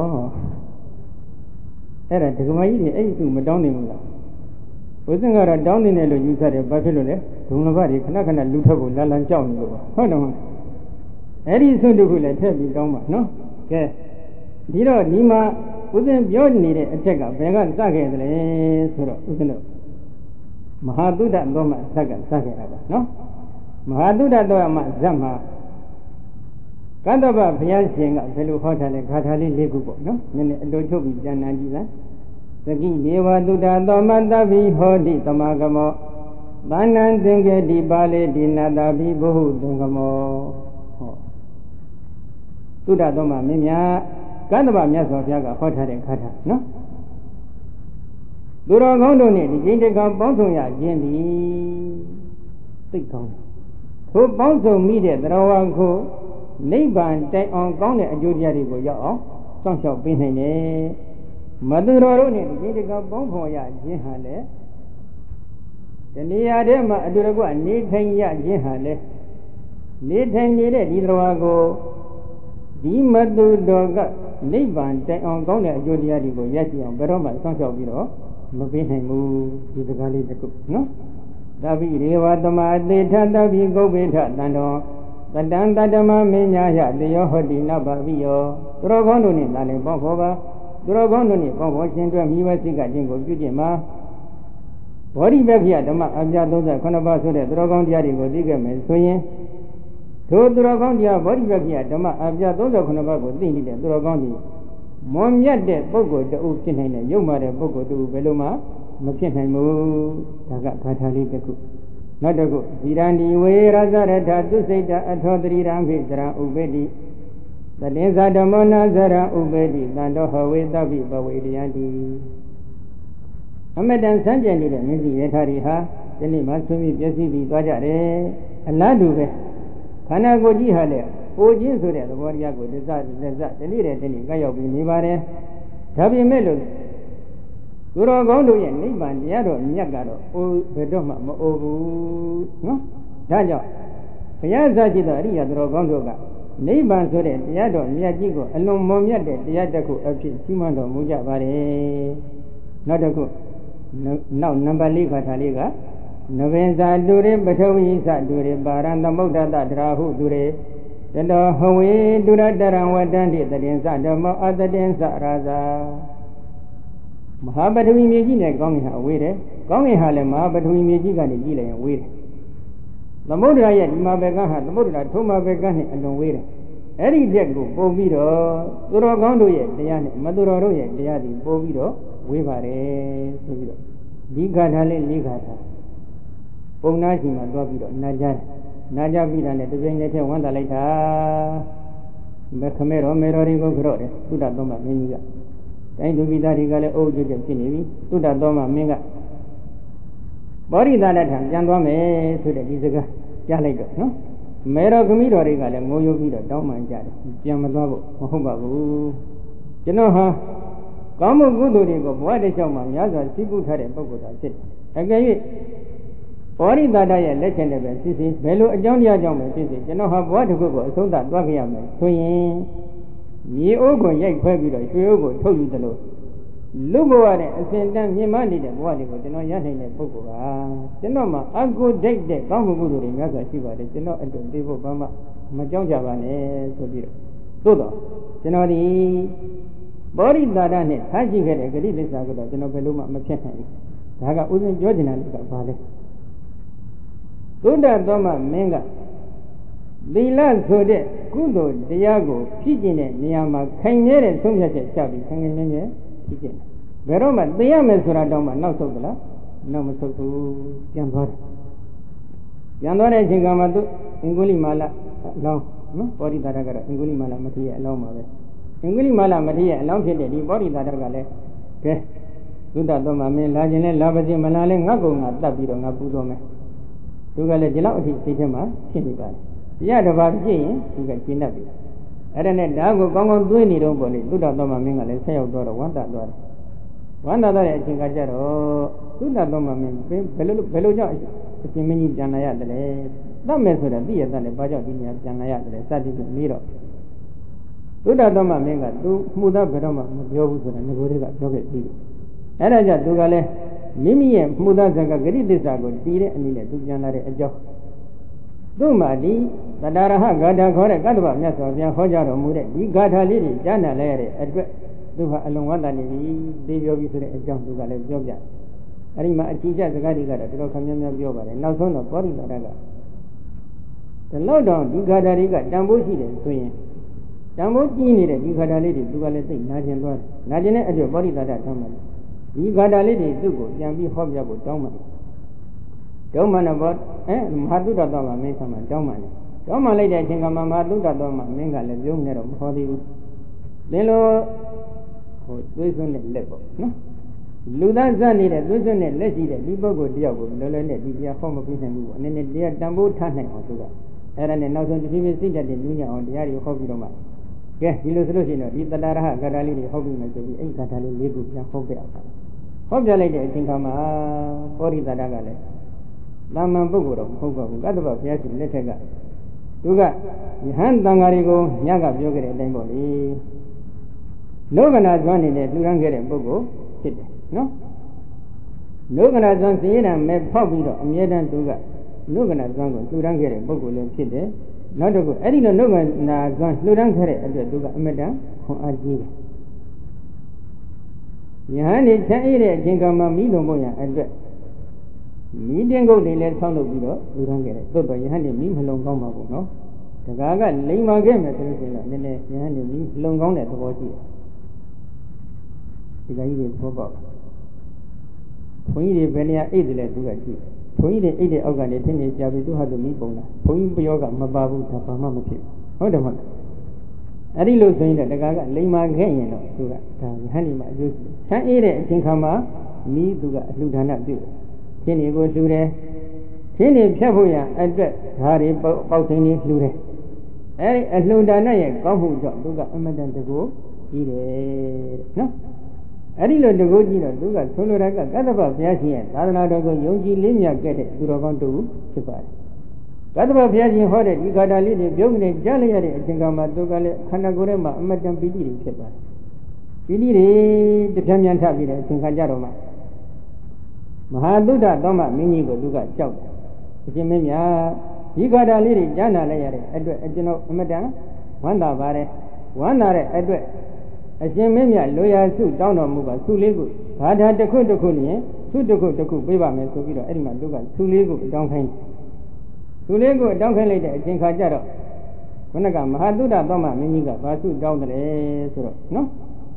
အဲ့ဒါဒကမကြီးတွေအဲ့ဒီသူမတောင်းနိုင်ဘူးလားဘုဇင်ကတော့တောင်းနေတယ်လို့ယူဆတယ်ဘာဖြစ်လို့လဲဒုံလဘတွေခဏခဏလူထွက်ဖို့လာလန်ကြောက်နေလို့ပါဟုတ်တယ်မဟုတ်အဲ့ဒီဆွတ်တစ်ခုလည်းထည့်ပြီးတောင်းပါနော်ကဲဒီတော့ဒီမှာဦးဇင်းပြောနေတဲ့အထက်ကဘယ်ကစခဲ့သလဲဆိုတော့ဦးဇင်းတို့မဟာသုဒ္ဓသောမဇက်ကစခဲ့တာပါနော်မဟာသုဒ္ဓသောမဇက်မှာကတ္တဗဘုရားရှင်ကဘယ်လိုဟောထားလဲဂါထာလေး၄ခုပေါ့နော်နည်းနည်းအတော်ချုပ်ပြီးဉာဏ်နာကြည့်လားသကိဒေဝသုဒ္ဓသောမတဗ္ဗိဟောတိသမာကမောသန္နံသင်္ကေတိပါလေတိနာတဗ္ဗိဘုဟုသင်္ကမောဟောသုဒ္ဓသောမမင်းများကတ္တဗမြတ်စွာဘုရားကဟောထားတဲ့ဂါထာနော်သူတော်ကောင်းတို့နဲ့ဒီကျင့်တက္ကပေါင်းစုံရခြင်းသည်သိကောင်းတယ်ထိုပေါင်းစုံမိတဲ့တရားဝါကိုနိဗ္ဗာန်တိုင်အောင်ကောင်းတဲ့အကျိုးတရားတွေကိုရောက်အောင်စောင့်ရှောက်ပေးနိုင်တယ်မသူတော်တို့နဲ့ဒီကျင့်တက္ကပေါင်းဖော်ရခြင်းဟာလည်းဒီနေရာထဲမှာအတူတကွနေထိုင်ရခြင်းဟာလည်းနေထိုင်နေတဲ့ဒီတရားဝါကိုဒီမသူတော်ကနိဗ္ဗာန်တိုင်အောင်ကောင်းတဲ့အကျိုးတရားတွေကိုရရှိအောင်ဘယ်တော့မှစောင့်ရှောက်ပြီးတော့မပေးနိုင်ဘူးဒီစကားလေးတစ်ခုနော်သဗ္ဗိရေဝသမာသေထသဗ္ဗိဂုဗ္ဗေထတန္တောတတံတတမမင်းညာယတေယောဟောတိနဗ္ဗဗိယောသူတော်ကောင်းတို့နဲ့လာလင်ပေါင်းဖော်ပါသူတော်ကောင်းတို့နဲ့ပေါင်းဖော်ရှင်တွဲမိဘစိတ်ကခြင်းကိုပြုကျင့်မှာဘောဓိပက္ခိယဓမ္မအပြသုံးဆယ်ခုနှစ်ပါးဆိုတဲ့သူတော်ကောင်းတရားတွေကိုသိခဲ့မယ်ဆိုရင်ထိုသူတော်ကောင်းတရားဘောဓိပက္ခိယဓမ္မအပြသုံးဆယ်ခုနှစ်ပါးကိုသိနေတဲ့သူတော်ကောင်းကြီးမွန်မြတ်တဲ့ပုဂ္ဂိုလ်တူဖြစ်နိုင်တဲ့ရုပ်မာတဲ့ပုဂ္ဂိုလ်တူဘယ်လိုမှမဖြစ်နိုင်ဘူးဒါကဂါထာလေးတစ်ခုနောက်တစ်ခုဇီရန္တိဝေရဇရထသုစိတ်တအထောတရိရံဖိဇရံဥပေတိသတ္တင်္ဇဓမ္မနာဇရံဥပေတိသံတော်ဟဝေသဗ္ဗိပဝေရယံတိအမတန်စံကြံနေတဲ့မြင့်စီရထားတွေဟာဒီနေ့မှဆွေးမြေ့ပြည့်စည်ပြီးသွားကြတယ်အလားတူပဲခန္ဓာကိုယ်ကြီးဟာလည်းအိုခြင်းဆိုတဲ့သဘောတရားကိုလက်စလက်စတနေ့တည်းတနေ့ကရောက်ပြီးနေပါတယ်ဒါပေမဲ့လို့သူတော်ကောင်းတို့ရဲ့နိဗ္ဗာန်တရားတော်မြတ်ကတော့အိုဘယ်တော့မှမအိုဘူးနော်ဒါကြောင့်ဘုရားစာရှိသောအရိယာသူတော်ကောင်းတို့ကနိဗ္ဗာန်ဆိုတဲ့တရားတော်မြတ်ကြီးကိုအလွန်မွန်မြတ်တဲ့တရားတစ်ခုအဖြစ်ကြီးမှန်တော်မူကြပါတယ်နောက်တစ်ခုနောက်နံပါတ်၄ခါထားလေးကနဗင်္ဇာတူရေပထဝီသတူရေပါရံသမုဒ္ဒတတရာဟုတူရေတတောဟဝေဒုရတရံဝတ္တံတိတတင်္စဓမ္မောအတတင်္စရာဇာမဟာပထဝီမြေကြီးနဲ့ကောင်းကင်ဟာဝေးတယ်ကောင်းကင်ဟာလည်းမဟာပထဝီမြေကြီးကနေကြည့်လိုက်ရင်ဝေးတယ်သမုဒ္ဒရာရဲ့ဒီမှာဘက်ကဟာသမုဒ္ဒရာထုံးမှာဘက်ကနဲ့အလွန်ဝေးတယ်အဲ့ဒီတက်ကိုပို့ပြီးတော့သူတော်ကောင်းတို့ရဲ့တရားနဲ့မသူတော်တို့ရဲ့တရားတွေပို့ပြီးတော့ဝေးပါတယ်ဆိုပြီးတော့ဒီဂါထာလေး၄ဂါထာပုံနာရှိမှသွားပြီးတော့နာကြတယ်နာကြပြီးတာနဲ့တပြိုင်တည်းဝမ်းသာလိုက်တာမခမဲတော်မေတော်တွေကိုကြော့တယ်သုဒ္ဓသောမမင်းကြီးကတိုင်းသူပိသားတွေကလည်းအုပ်ချုပ်ချုပ်ဖြစ်နေပြီသုဒ္ဓသောမမင်းကဘောဓိသာလက်ထံပြန်သွားမယ်ဆိုတဲ့ဒီစကားကြားလိုက်တော့နော်မေတော်ခမီးတော်တွေကလည်းငိုယိုပြီးတော့တောင်းပန်ကြတယ်ပြန်မသွားဖို့မဟုတ်ပါဘူးကျွန်တော်ဟာကောင်းမှုကုသိုလ်တွေကိုဘဝတစ်လျှောက်မှာများစွာသိကုထားတဲ့ပုဂ္ဂိုလ်သာဖြစ်တယ်အကယ်၍ဘောဓိသာတရဲ့လက်ချက်နဲ့ပဲဖြစ်စီဘယ်လိုအကြောင်းတရားကြောင့်ပဲဖြစ်စီကျွန်တော်ဟာဘဝတစ်ခုကိုအဆုံးသတ်သွားကြရမယ်ဆိုရင်မြေအိုးကိုရိုက်ခွဲပြီးတော့ရွှေအိုးကိုထုတ်ယူသလိုလူဘဝနဲ့အစဉ်တန်းမြင်မနေတဲ့ဘဝတွေကိုကျွန်တော်ရနိုင်တဲ့ပုဂ္ဂိုလ်ပါကျွန်တော်မှာအကုဒိတ်တဲ့ကောင်းမှုကုသိုလ်တွေများစွာရှိပါတယ်ကျွန်တော်အတွက်သိဖို့ဘာမှမကြောက်ကြပါနဲ့ဆိုပြီးတော့သို့တော့ကျွန်တော်ဒီဘောဓိတာဒနဲ့ထားရှိခဲ့တဲ့ဂရိသစ္စာကိုတော့ကျွန်တော်ဘယ်လိုမှမဖြစ်နိုင်ဘူးဒါကဥစဉ်ပြောချင်တာကဘာလဲသုဒ္ဓသောမမင်းကသီလဆိုတဲ့ကုသိုလ်တရားကိုဖြစ်ကျင်တဲ့နေရာမှာခိုင်မြဲတဲ့ဆုံးဖြတ်ချက်ချပြီးခိုင်ခိုင်မြဲမြဲဖြစ်ကျင်ဘယ်တော့မှသိရမယ်ဆိုတာတော့မှနောက်ဆုတ်သလားနောက်မဆုတ်ဘူးပြန်သွားတယ်ပြန်သွားတဲ့အချိန်ကမှသူအင်္ဂုလိမာလအလောင်းနော်ပောဓိတာဒကတော့အင်္ဂုလိမာလမထေရအလောင်းပါပဲအင်္ဂုလိမာလမထေရအလောင်းဖြစ်တဲ့ဒီပောဓိတာဒကလည်းကဲသုဒ္ဓသောမမင်းလာခြင်းလဲလာပါစေမလာလဲငါ့ကိုငါတတ်ပြီးတော့ငါပူတော်မယ်သူကလည်းဒီလောက်အထိစိတ်ထဲမှာဖြစ်နေပါတယ်တရားတစ်ပါးဖြစ်ရင်သူကကျင့်တတ်ပြီအဲ့ဒါနဲ့ဒါကိုကောင်းကောင်းသွေးနေတော့ပေါ့လေသုဒ္ဓသောမမင်းကလည်းဆက်ရောက်တော့ဝန္တာသွားတယ်ဝန္တာသွားတဲ့အချိန်ကကြတော့သုဒ္ဓသောမမင်းဘယ်လိုဘယ်လိုကြောင့်အရှင်မင်းကြီးပြန်လာရတယ်လဲတတ်မယ်ဆိုတော့သိရတတ်တယ်ဘာကြောင့်ဒီနေရာပြန်လာရတယ်လဲစသည်ဖြင့်ပြီးတော့သုဒ္ဓသောမမင်းကသူမှုသားဘယ်တော့မှမပြောဘူးဆိုတာငကိုတွေကပြောခဲ့ပြီးအဲ့ဒါကြောင့်သူကလည်းမိမိရဲ့မှုသားဇက်ကဂရိသစ္စာကိုတည်တဲ့အနေနဲ့သူပြန်လာတဲ့အကြောင်းသူ့မှာဒီတတရဟဂါထာခေါ်တဲ့ကတ္တဗမြတ်စွာဘုရားဟောကြားတော်မူတဲ့ဒီဂါထာလေးတွေကြားနာလဲရတဲ့အတွက်သူဟာအလွန်ဝတ်တာနေပြီသိပြောပြီးဆိုတဲ့အကြောင်းသူကလည်းပြောပြအဲ့ဒီမှာအကြည့်ကျစကားတွေကတော့တော်တော်ခမ်းများများပြောပါတယ်နောက်ဆုံးတော့ပောဓိတာဒကဒီလောက်တော့ဒီဂါထာတွေကတန်ဖိုးရှိတယ်ဆိုရင်တန်ဖိုးကြီးနေတဲ့ဒီဂါထာလေးတွေသူကလည်းသိနာကျင်သွားတယ်နာကျင်တဲ့အတွက်ပောဓိတာဒဆောင်းတယ်ဒီဂါထာလေးတွေသူ့ကိုပြန်ပြီးဟောပြဖို့တောင်းပါတယ်တောင်းမှတော့ဘောအဲမဟာသုဒ္ဓသောမမင်းဆံမှာတောင်းမှတယ်တောင်းမှလိုက်တဲ့အချိန်ကမှမဟာသုဒ္ဓသောမမင်းကလည်းပြုံးနေတော့မဟောသေးဘူးသင်လိုဟိုသွေးစွန်းတဲ့လက်ပေါ့နော်လူသားစနေတဲ့သွေးစွန်းတဲ့လက်ရှိတဲ့ဒီပုဂ္ဂိုလ်တယောက်ကိုလောလောနဲ့ဒီတရားဟောမပြနိုင်ဘူးပေါ့အနေနဲ့တရားတန်ဖိုးထားနိုင်အောင်သူကအဲ့ဒါနဲ့နောက်ဆုံးတစ်ဖြည်းဖြည်းစိတ်တက်တဲ့နူးညံ့အောင်တရားတွေဟောပြီးတော့မှကဲဒီလိုဆိုလို့ရှိရင်တော့ဒီတတရဟဂါထာလေးတွေဟောပြီးမယ်ဆိုပြီးအဲ့ဒီဂါထာလေးလေးခုပြန်ဟောပြအောင်ဟောပြလိုက်တဲ့အချိန်ကမှပောဓိတာဒကလည်းသာမန်ပုဂ္ဂိုလ်တော့မဟုတ်ပါဘူးကတ္တဗဘုရားရှင်လက်ထက်ကသူကယဟန်တန်ဃာတွေကိုညကပြောခဲ့တဲ့အတိုင်းပေါ့လေလောကနာဇွမ်းနေတဲ့လူရန်ခဲ့တဲ့ပုဂ္ဂိုလ်ဖြစ်တယ်နော်လောကနာဇွမ်းစည်ရံမဲ့ဖောက်ပြီးတော့အမြဲတမ်းသူကလောကနာဇွမ်းကိုလူရန်ခဲ့တဲ့ပုဂ္ဂိုလ်လည်းဖြစ်တယ်နောက်တစ်ခုအဲ့ဒီလိုလောကနာဇွမ်းလူရန်ခဲ့တဲ့အတွက်သူကအမတန်ခွန်အားကြီးတယ်ယဟန်နေချမ်းအေးတဲ့အချိန်ကမှမိလုံးဖို့ရန်အတွက်မိတင်ကုတ်တွေလည်းဆောင်းလုပ်ပြီးတော့လူရန်ခဲ့တယ်သို့တော်ယဟန်နေမိမလုံကောင်းပါဘူးနော်တကားကလိမ္မာခဲ့မယ်ဆိုလို့ရှိရင်တော့နည်းနည်းယဟန်နေမိလုံကောင်းတဲ့သဘောရှိတယ်ဒီကကြီးတွေဘောပေါက်ဘုန်းကြီးတွေဘယ်နေရာအိတ်တယ်လဲသူကကြည့်ဘုန်းကြီးတွေအိတ်တဲ့အောက်ကနေထင်းနေကြပြီးသူဟာသူမိပုံလားဘုန်းကြီးပယောကမပါဘူးဒါဘာမှမဖြစ်ဟုတ်တယ်မဟုတ်အဲ့ဒီလိုဆိုရင်တော့တကားကလိမ္မာခဲ့ရင်တော့သူကဒါယဟန်နေမှာအကျိုးရှိချမ်းအေးတဲ့အချိန်ခါမှာမိသူကအလှူဒါနပြုတယ်ထင်းတွေကိုလှူတယ်ထင်းတွေဖြတ်ဖို့ရအတွက်ဓာရီပေါက်ထင်းတွေလှူတယ်အဲဒီအလှူဒါနရဲ့ကောင်းမှုကြောင့်သူကအမတန်တကူကြီးတယ်နော်အဲ့ဒီလိုတကူကြီးတော့သူကဆိုလိုတာကကတ္တဗဘုရားရှင်ရဲ့သာသနာတော်ကိုယုံကြည်လေးမြတ်ခဲ့တဲ့သူတော်ကောင်းတူဖြစ်ပါတယ်ကတ္တဗဘုရားရှင်ဟောတဲ့ဒီဂါထာလေးတွေပြုံးနေကြားလိုက်ရတဲ့အချိန်ကမှသူကလည်းခန္ဓာကိုယ်ထဲမှာအမတန်ပီတိတွေဖြစ်ပါတယ်ပီတိတွေတပြင်းပြန်ထပ်ပြီးတဲ့အချိန်ခါကြတော့မှမဟာသုဒ္ဓသောမမင်းကြီးကိုသူကကြောက်တယ်အရှင်မင်းများဒီဂါထာလေးတွေကြားနာလိုက်ရတဲ့အတွက်ကျွန်တော်အမတန်ဝမ်းသာပါတယ်ဝမ်းသာတဲ့အတွက်အရှင်မင်းမြတ်လိုရာစုတောင်းတော်မူပါစုလေးကိုဂါထာတစ်ခုတစ်ခုနဲ့စုတစ်ခုတစ်ခုပေးပါမယ်ဆိုပြီးတော့အဲ့ဒီမှာသူကစုလေးကိုတောင်းခိုင်းစုလေးကိုတောင်းခိုင်းလိုက်တဲ့အချိန်ခါကျတော့ခုနကမဟာသုဒ္ဓသောမမင်းကြီးကဘာစုတောင်းတယ်ဆိုတော့နော်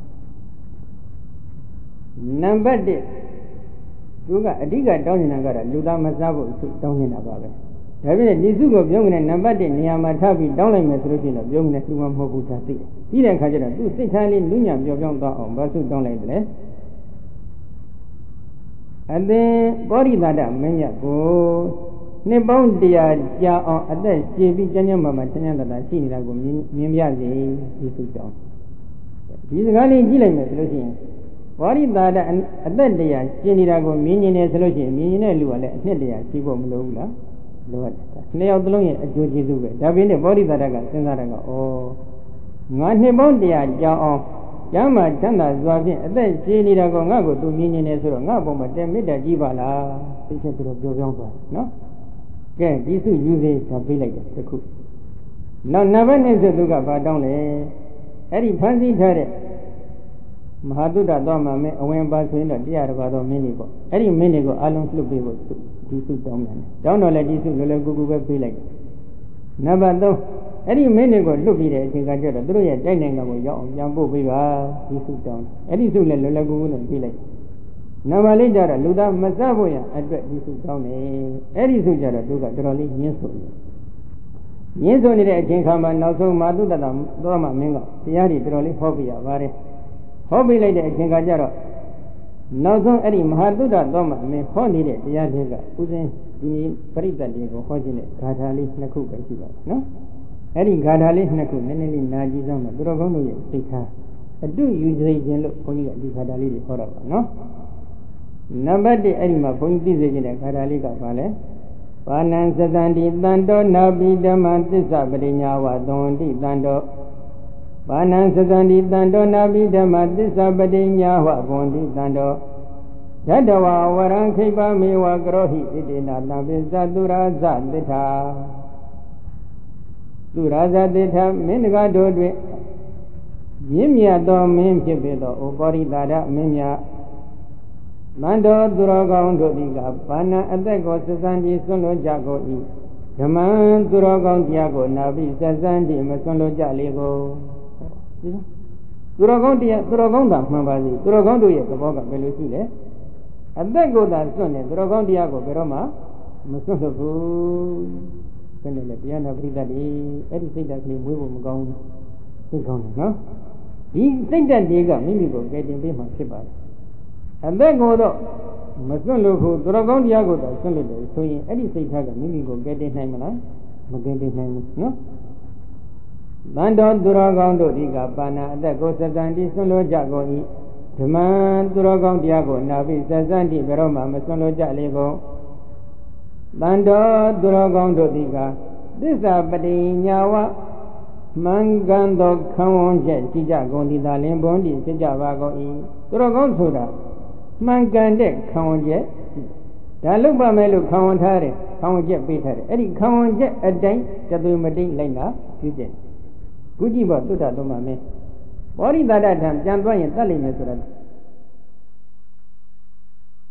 နံပါတ်တစ်သူကအဓိကတောင်းနေတာကတော့လူသားမစားဖို့စုတောင်းနေတာပါပဲဒါပြည့်ဒီစုကိုပြုံးနေတဲ့နံပါတ်တစ်နေရာမှာထားပြီးတောင်းလိုက်မယ်ဆိုလို့ရှိရင်တော့ပြုံးနေတဲ့လူမမဟုတ်ဘူးသာသိတယ်ပြီးတဲ့အခါကျတော့သူစိတ်ထားလေးလူညံပြောပြောင်းသွားအောင်ဘာစုတောင်းလိုက်တယ်အသင်ပောဓိတာဒမင်းမြတ်ကိုနှစ်ပေါင်းတရားကြာအောင်အသက်ရှင်ပြီးကျမ်းကျမ်းမာမာချမ်းချမ်းသာသာရှိနေတာကိုမြင်မြင်ပြစေဒီစုတောင်းဒီစကားလေးကြည့်လိုက်မယ်ဆိုလို့ရှိရင်ပောဓိတာဒအသက်တရားရှင်နေတာကိုမြင်နေတယ်ဆိုလို့ရှိရင်မြင်နေတဲ့လူကလည်းအနှစ်တရားရှိဖို့မလိုဘူးလားလိုအပ်တယ်နှစ်ယောက်သလုံးရဲ့အကျိုးကျေးဇူးပဲဒါပေမဲ့ပောဓိတာဒကစဉ်းစားတာကဩငါနှစ်ပေါင်းတရားကြာအောင်ကျမ်းမာချမ်းသာစွာဖြင့်အသက်ရှင်နေတာကငါ့ကိုသူမြင်နေတယ်ဆိုတော့ငါ့ဘုံမှာတဲမေတ္တာကြီးပါလားသိချက်ပြီးတော့ပြောပြောင်းသွားနော်ကဲဒီစုယူစေဆိုပြေးလိုက်တယ်တစ်ခုနောက်နံပါတ်နှစ်ဆိုသူကဘာတောင်းလဲအဲ့ဒီဖန်ဆီးထားတဲ့မဟာတုဒ္ဒသွားမှာမင်းအဝင်ပါဆိုရင်တော့တရားတော်ပါတော့မင်းတွေပေါ့အဲ့ဒီမင်းတွေကိုအလုံးလှုပ်ပေးဖို့ဒီစုတောင်းတယ်တောင်းတော့လည်းဒီစုလောလောကူကူပဲပြေးလိုက်နံပါတ်သုံးအဲ့ဒီမင်းတွေကိုလွတ်ပြီးတဲ့အချိန်ကကျတော့သူတို့ရဲ့တိုက်နိုင်ငံကိုရောက်အောင်ပြန်ပို့ပေးပါဒီစုတောင်းအဲ့ဒီစုလည်းလောလောကူကူနဲ့ပြေးလိုက်နံပါတ်လေးကျတော့လူသားမစဖို့ရအတွက်ဒီစုတောင်းတယ်အဲ့ဒီစုကျတော့သူကတော်တော်လေးညှင်းဆိုတယ်ညှင်းဆိုနေတဲ့အချိန်ခါမှာနောက်ဆုံးမာတုတ္တသောမမင်းကတရားတွေတော်တော်လေးဟောပြရပါတယ်ဟောပြလိုက်တဲ့အချိန်ခါကျတော့နောက်ဆုံးအဲ့ဒီမဟာတုတ္တသောမမင်းဟောနေတဲ့တရားတွေကဥစဉ်ဒီပရိသတ်တွေကိုဟောခြင်းနဲ့ဂါထာလေးနှစ်ခုပဲရှိပါတယ်နော်အဲ့ဒီဂါထာလေးနှစ်ခုနည်းနည်းလေးနာကြည့်စမ်းပါသူတော်ကောင်းတို့ရဲ့သိခါအတုယူစေခြင်းလို့ဘုန်းကြီးကဒီဂါထာလေးတွေဟောတာပါနော်နံပါတ်တစ်အဲ့ဒီမှာဘုန်းကြီးသိစေခြင်းတဲ့ဂါထာလေးကဘာလဲပါဏံသတန္တိတန်တောနာပိဓမ္မသစ္စာပရိညာဝသဝန္တိတန်တောပါဏံသတန္တိတန်တောနာပိဓမ္မသစ္စာပရိညာဝသဝန္တိတန်တောဓတ္တဝဝရံခိပမေဝကရောဟိဣတိနာတံပိသတုရာဇသစ္ထာသူရာဇသစ္ထာမင်းတကားတို့တွင်မြင့်မြတ်သောမင်းဖြစ်ပေသောဩပောရိတာရမင်းများမန္တောသူတော်ကောင်းတို့သည်ကဘာနာအသက်ကိုစစံကြီးဆွလွတ်ကြကုန်၏ဓမ္မသူတော်ကောင်းတရားကိုနာပြီးစစံကြီးမဆွလွတ်ကြလေကိုသူတော်ကောင်းတရားသူတော်ကောင်းသာမှန်ပါစေသူတော်ကောင်းတို့ရဲ့သဘောကဘယ်လိုရှိလဲအသက်ကိုသာစွန့်နေသူတော်ကောင်းတရားကိုဘယ်တော့မှမစွန့်လို့ဘူးဘယ်နဲ့လဲတရားနာပရိသတ်တွေအဲ့ဒီစိတ်ဓာတ်ကလေးမွေးဖို့မကောင်းဘူးသိကောင်းတယ်နော်ဒီစိတ်ဓာတ်တွေကမိမိကိုကယ်တင်ပေးမှဖြစ်ပါတယ်အသက်ကိုတော့မစွန့်လို့ဘူးသူတော်ကောင်းတရားကိုသာစွန့်လို့တယ်ဆိုရင်အဲ့ဒီစိတ်ဓာတ်ကမိမိကိုကယ်တင်နိုင်မလားမကယ်တင်နိုင်ဘူးနော်တန်တော်သူတော်ကောင်းတို့ဒီကပါဏာအသက်ကိုစစံတိစွန့်လို့ကြကုန်၏ဓမ္မသူတော်ကောင်းတရားကိုနာပြီးစစံတိဘယ်တော့မှမစွန့်လို့ကြလေကုန်တန်တော်သူတော်ကောင်းတို့ဒီကသစ္စာပရိညာဝမှန်ကန်သောခံဝန်ချက်ရှိကြကုန်သည်သာလင်ဘုံတိဖြစ်ကြပါကုန်၏သူတော်ကောင်းဆိုတာမှန်ကန်တဲ့ခံဝန်ချက်ဒါလုပ်ပါမယ်လို့ခံဝန်ထားတယ်ခံဝန်ချက်ပေးထားတယ်အဲ့ဒီခံဝန်ချက်အတိုင်းတသွေမတိတ်လိုက်တာပြုကျင့်ခုကြည့်ပါသုတ္တသုံးပါမယ်ဘောရိတာဒထံပြန်သွားရင်တတ်လိမ့်မယ်ဆိုတာ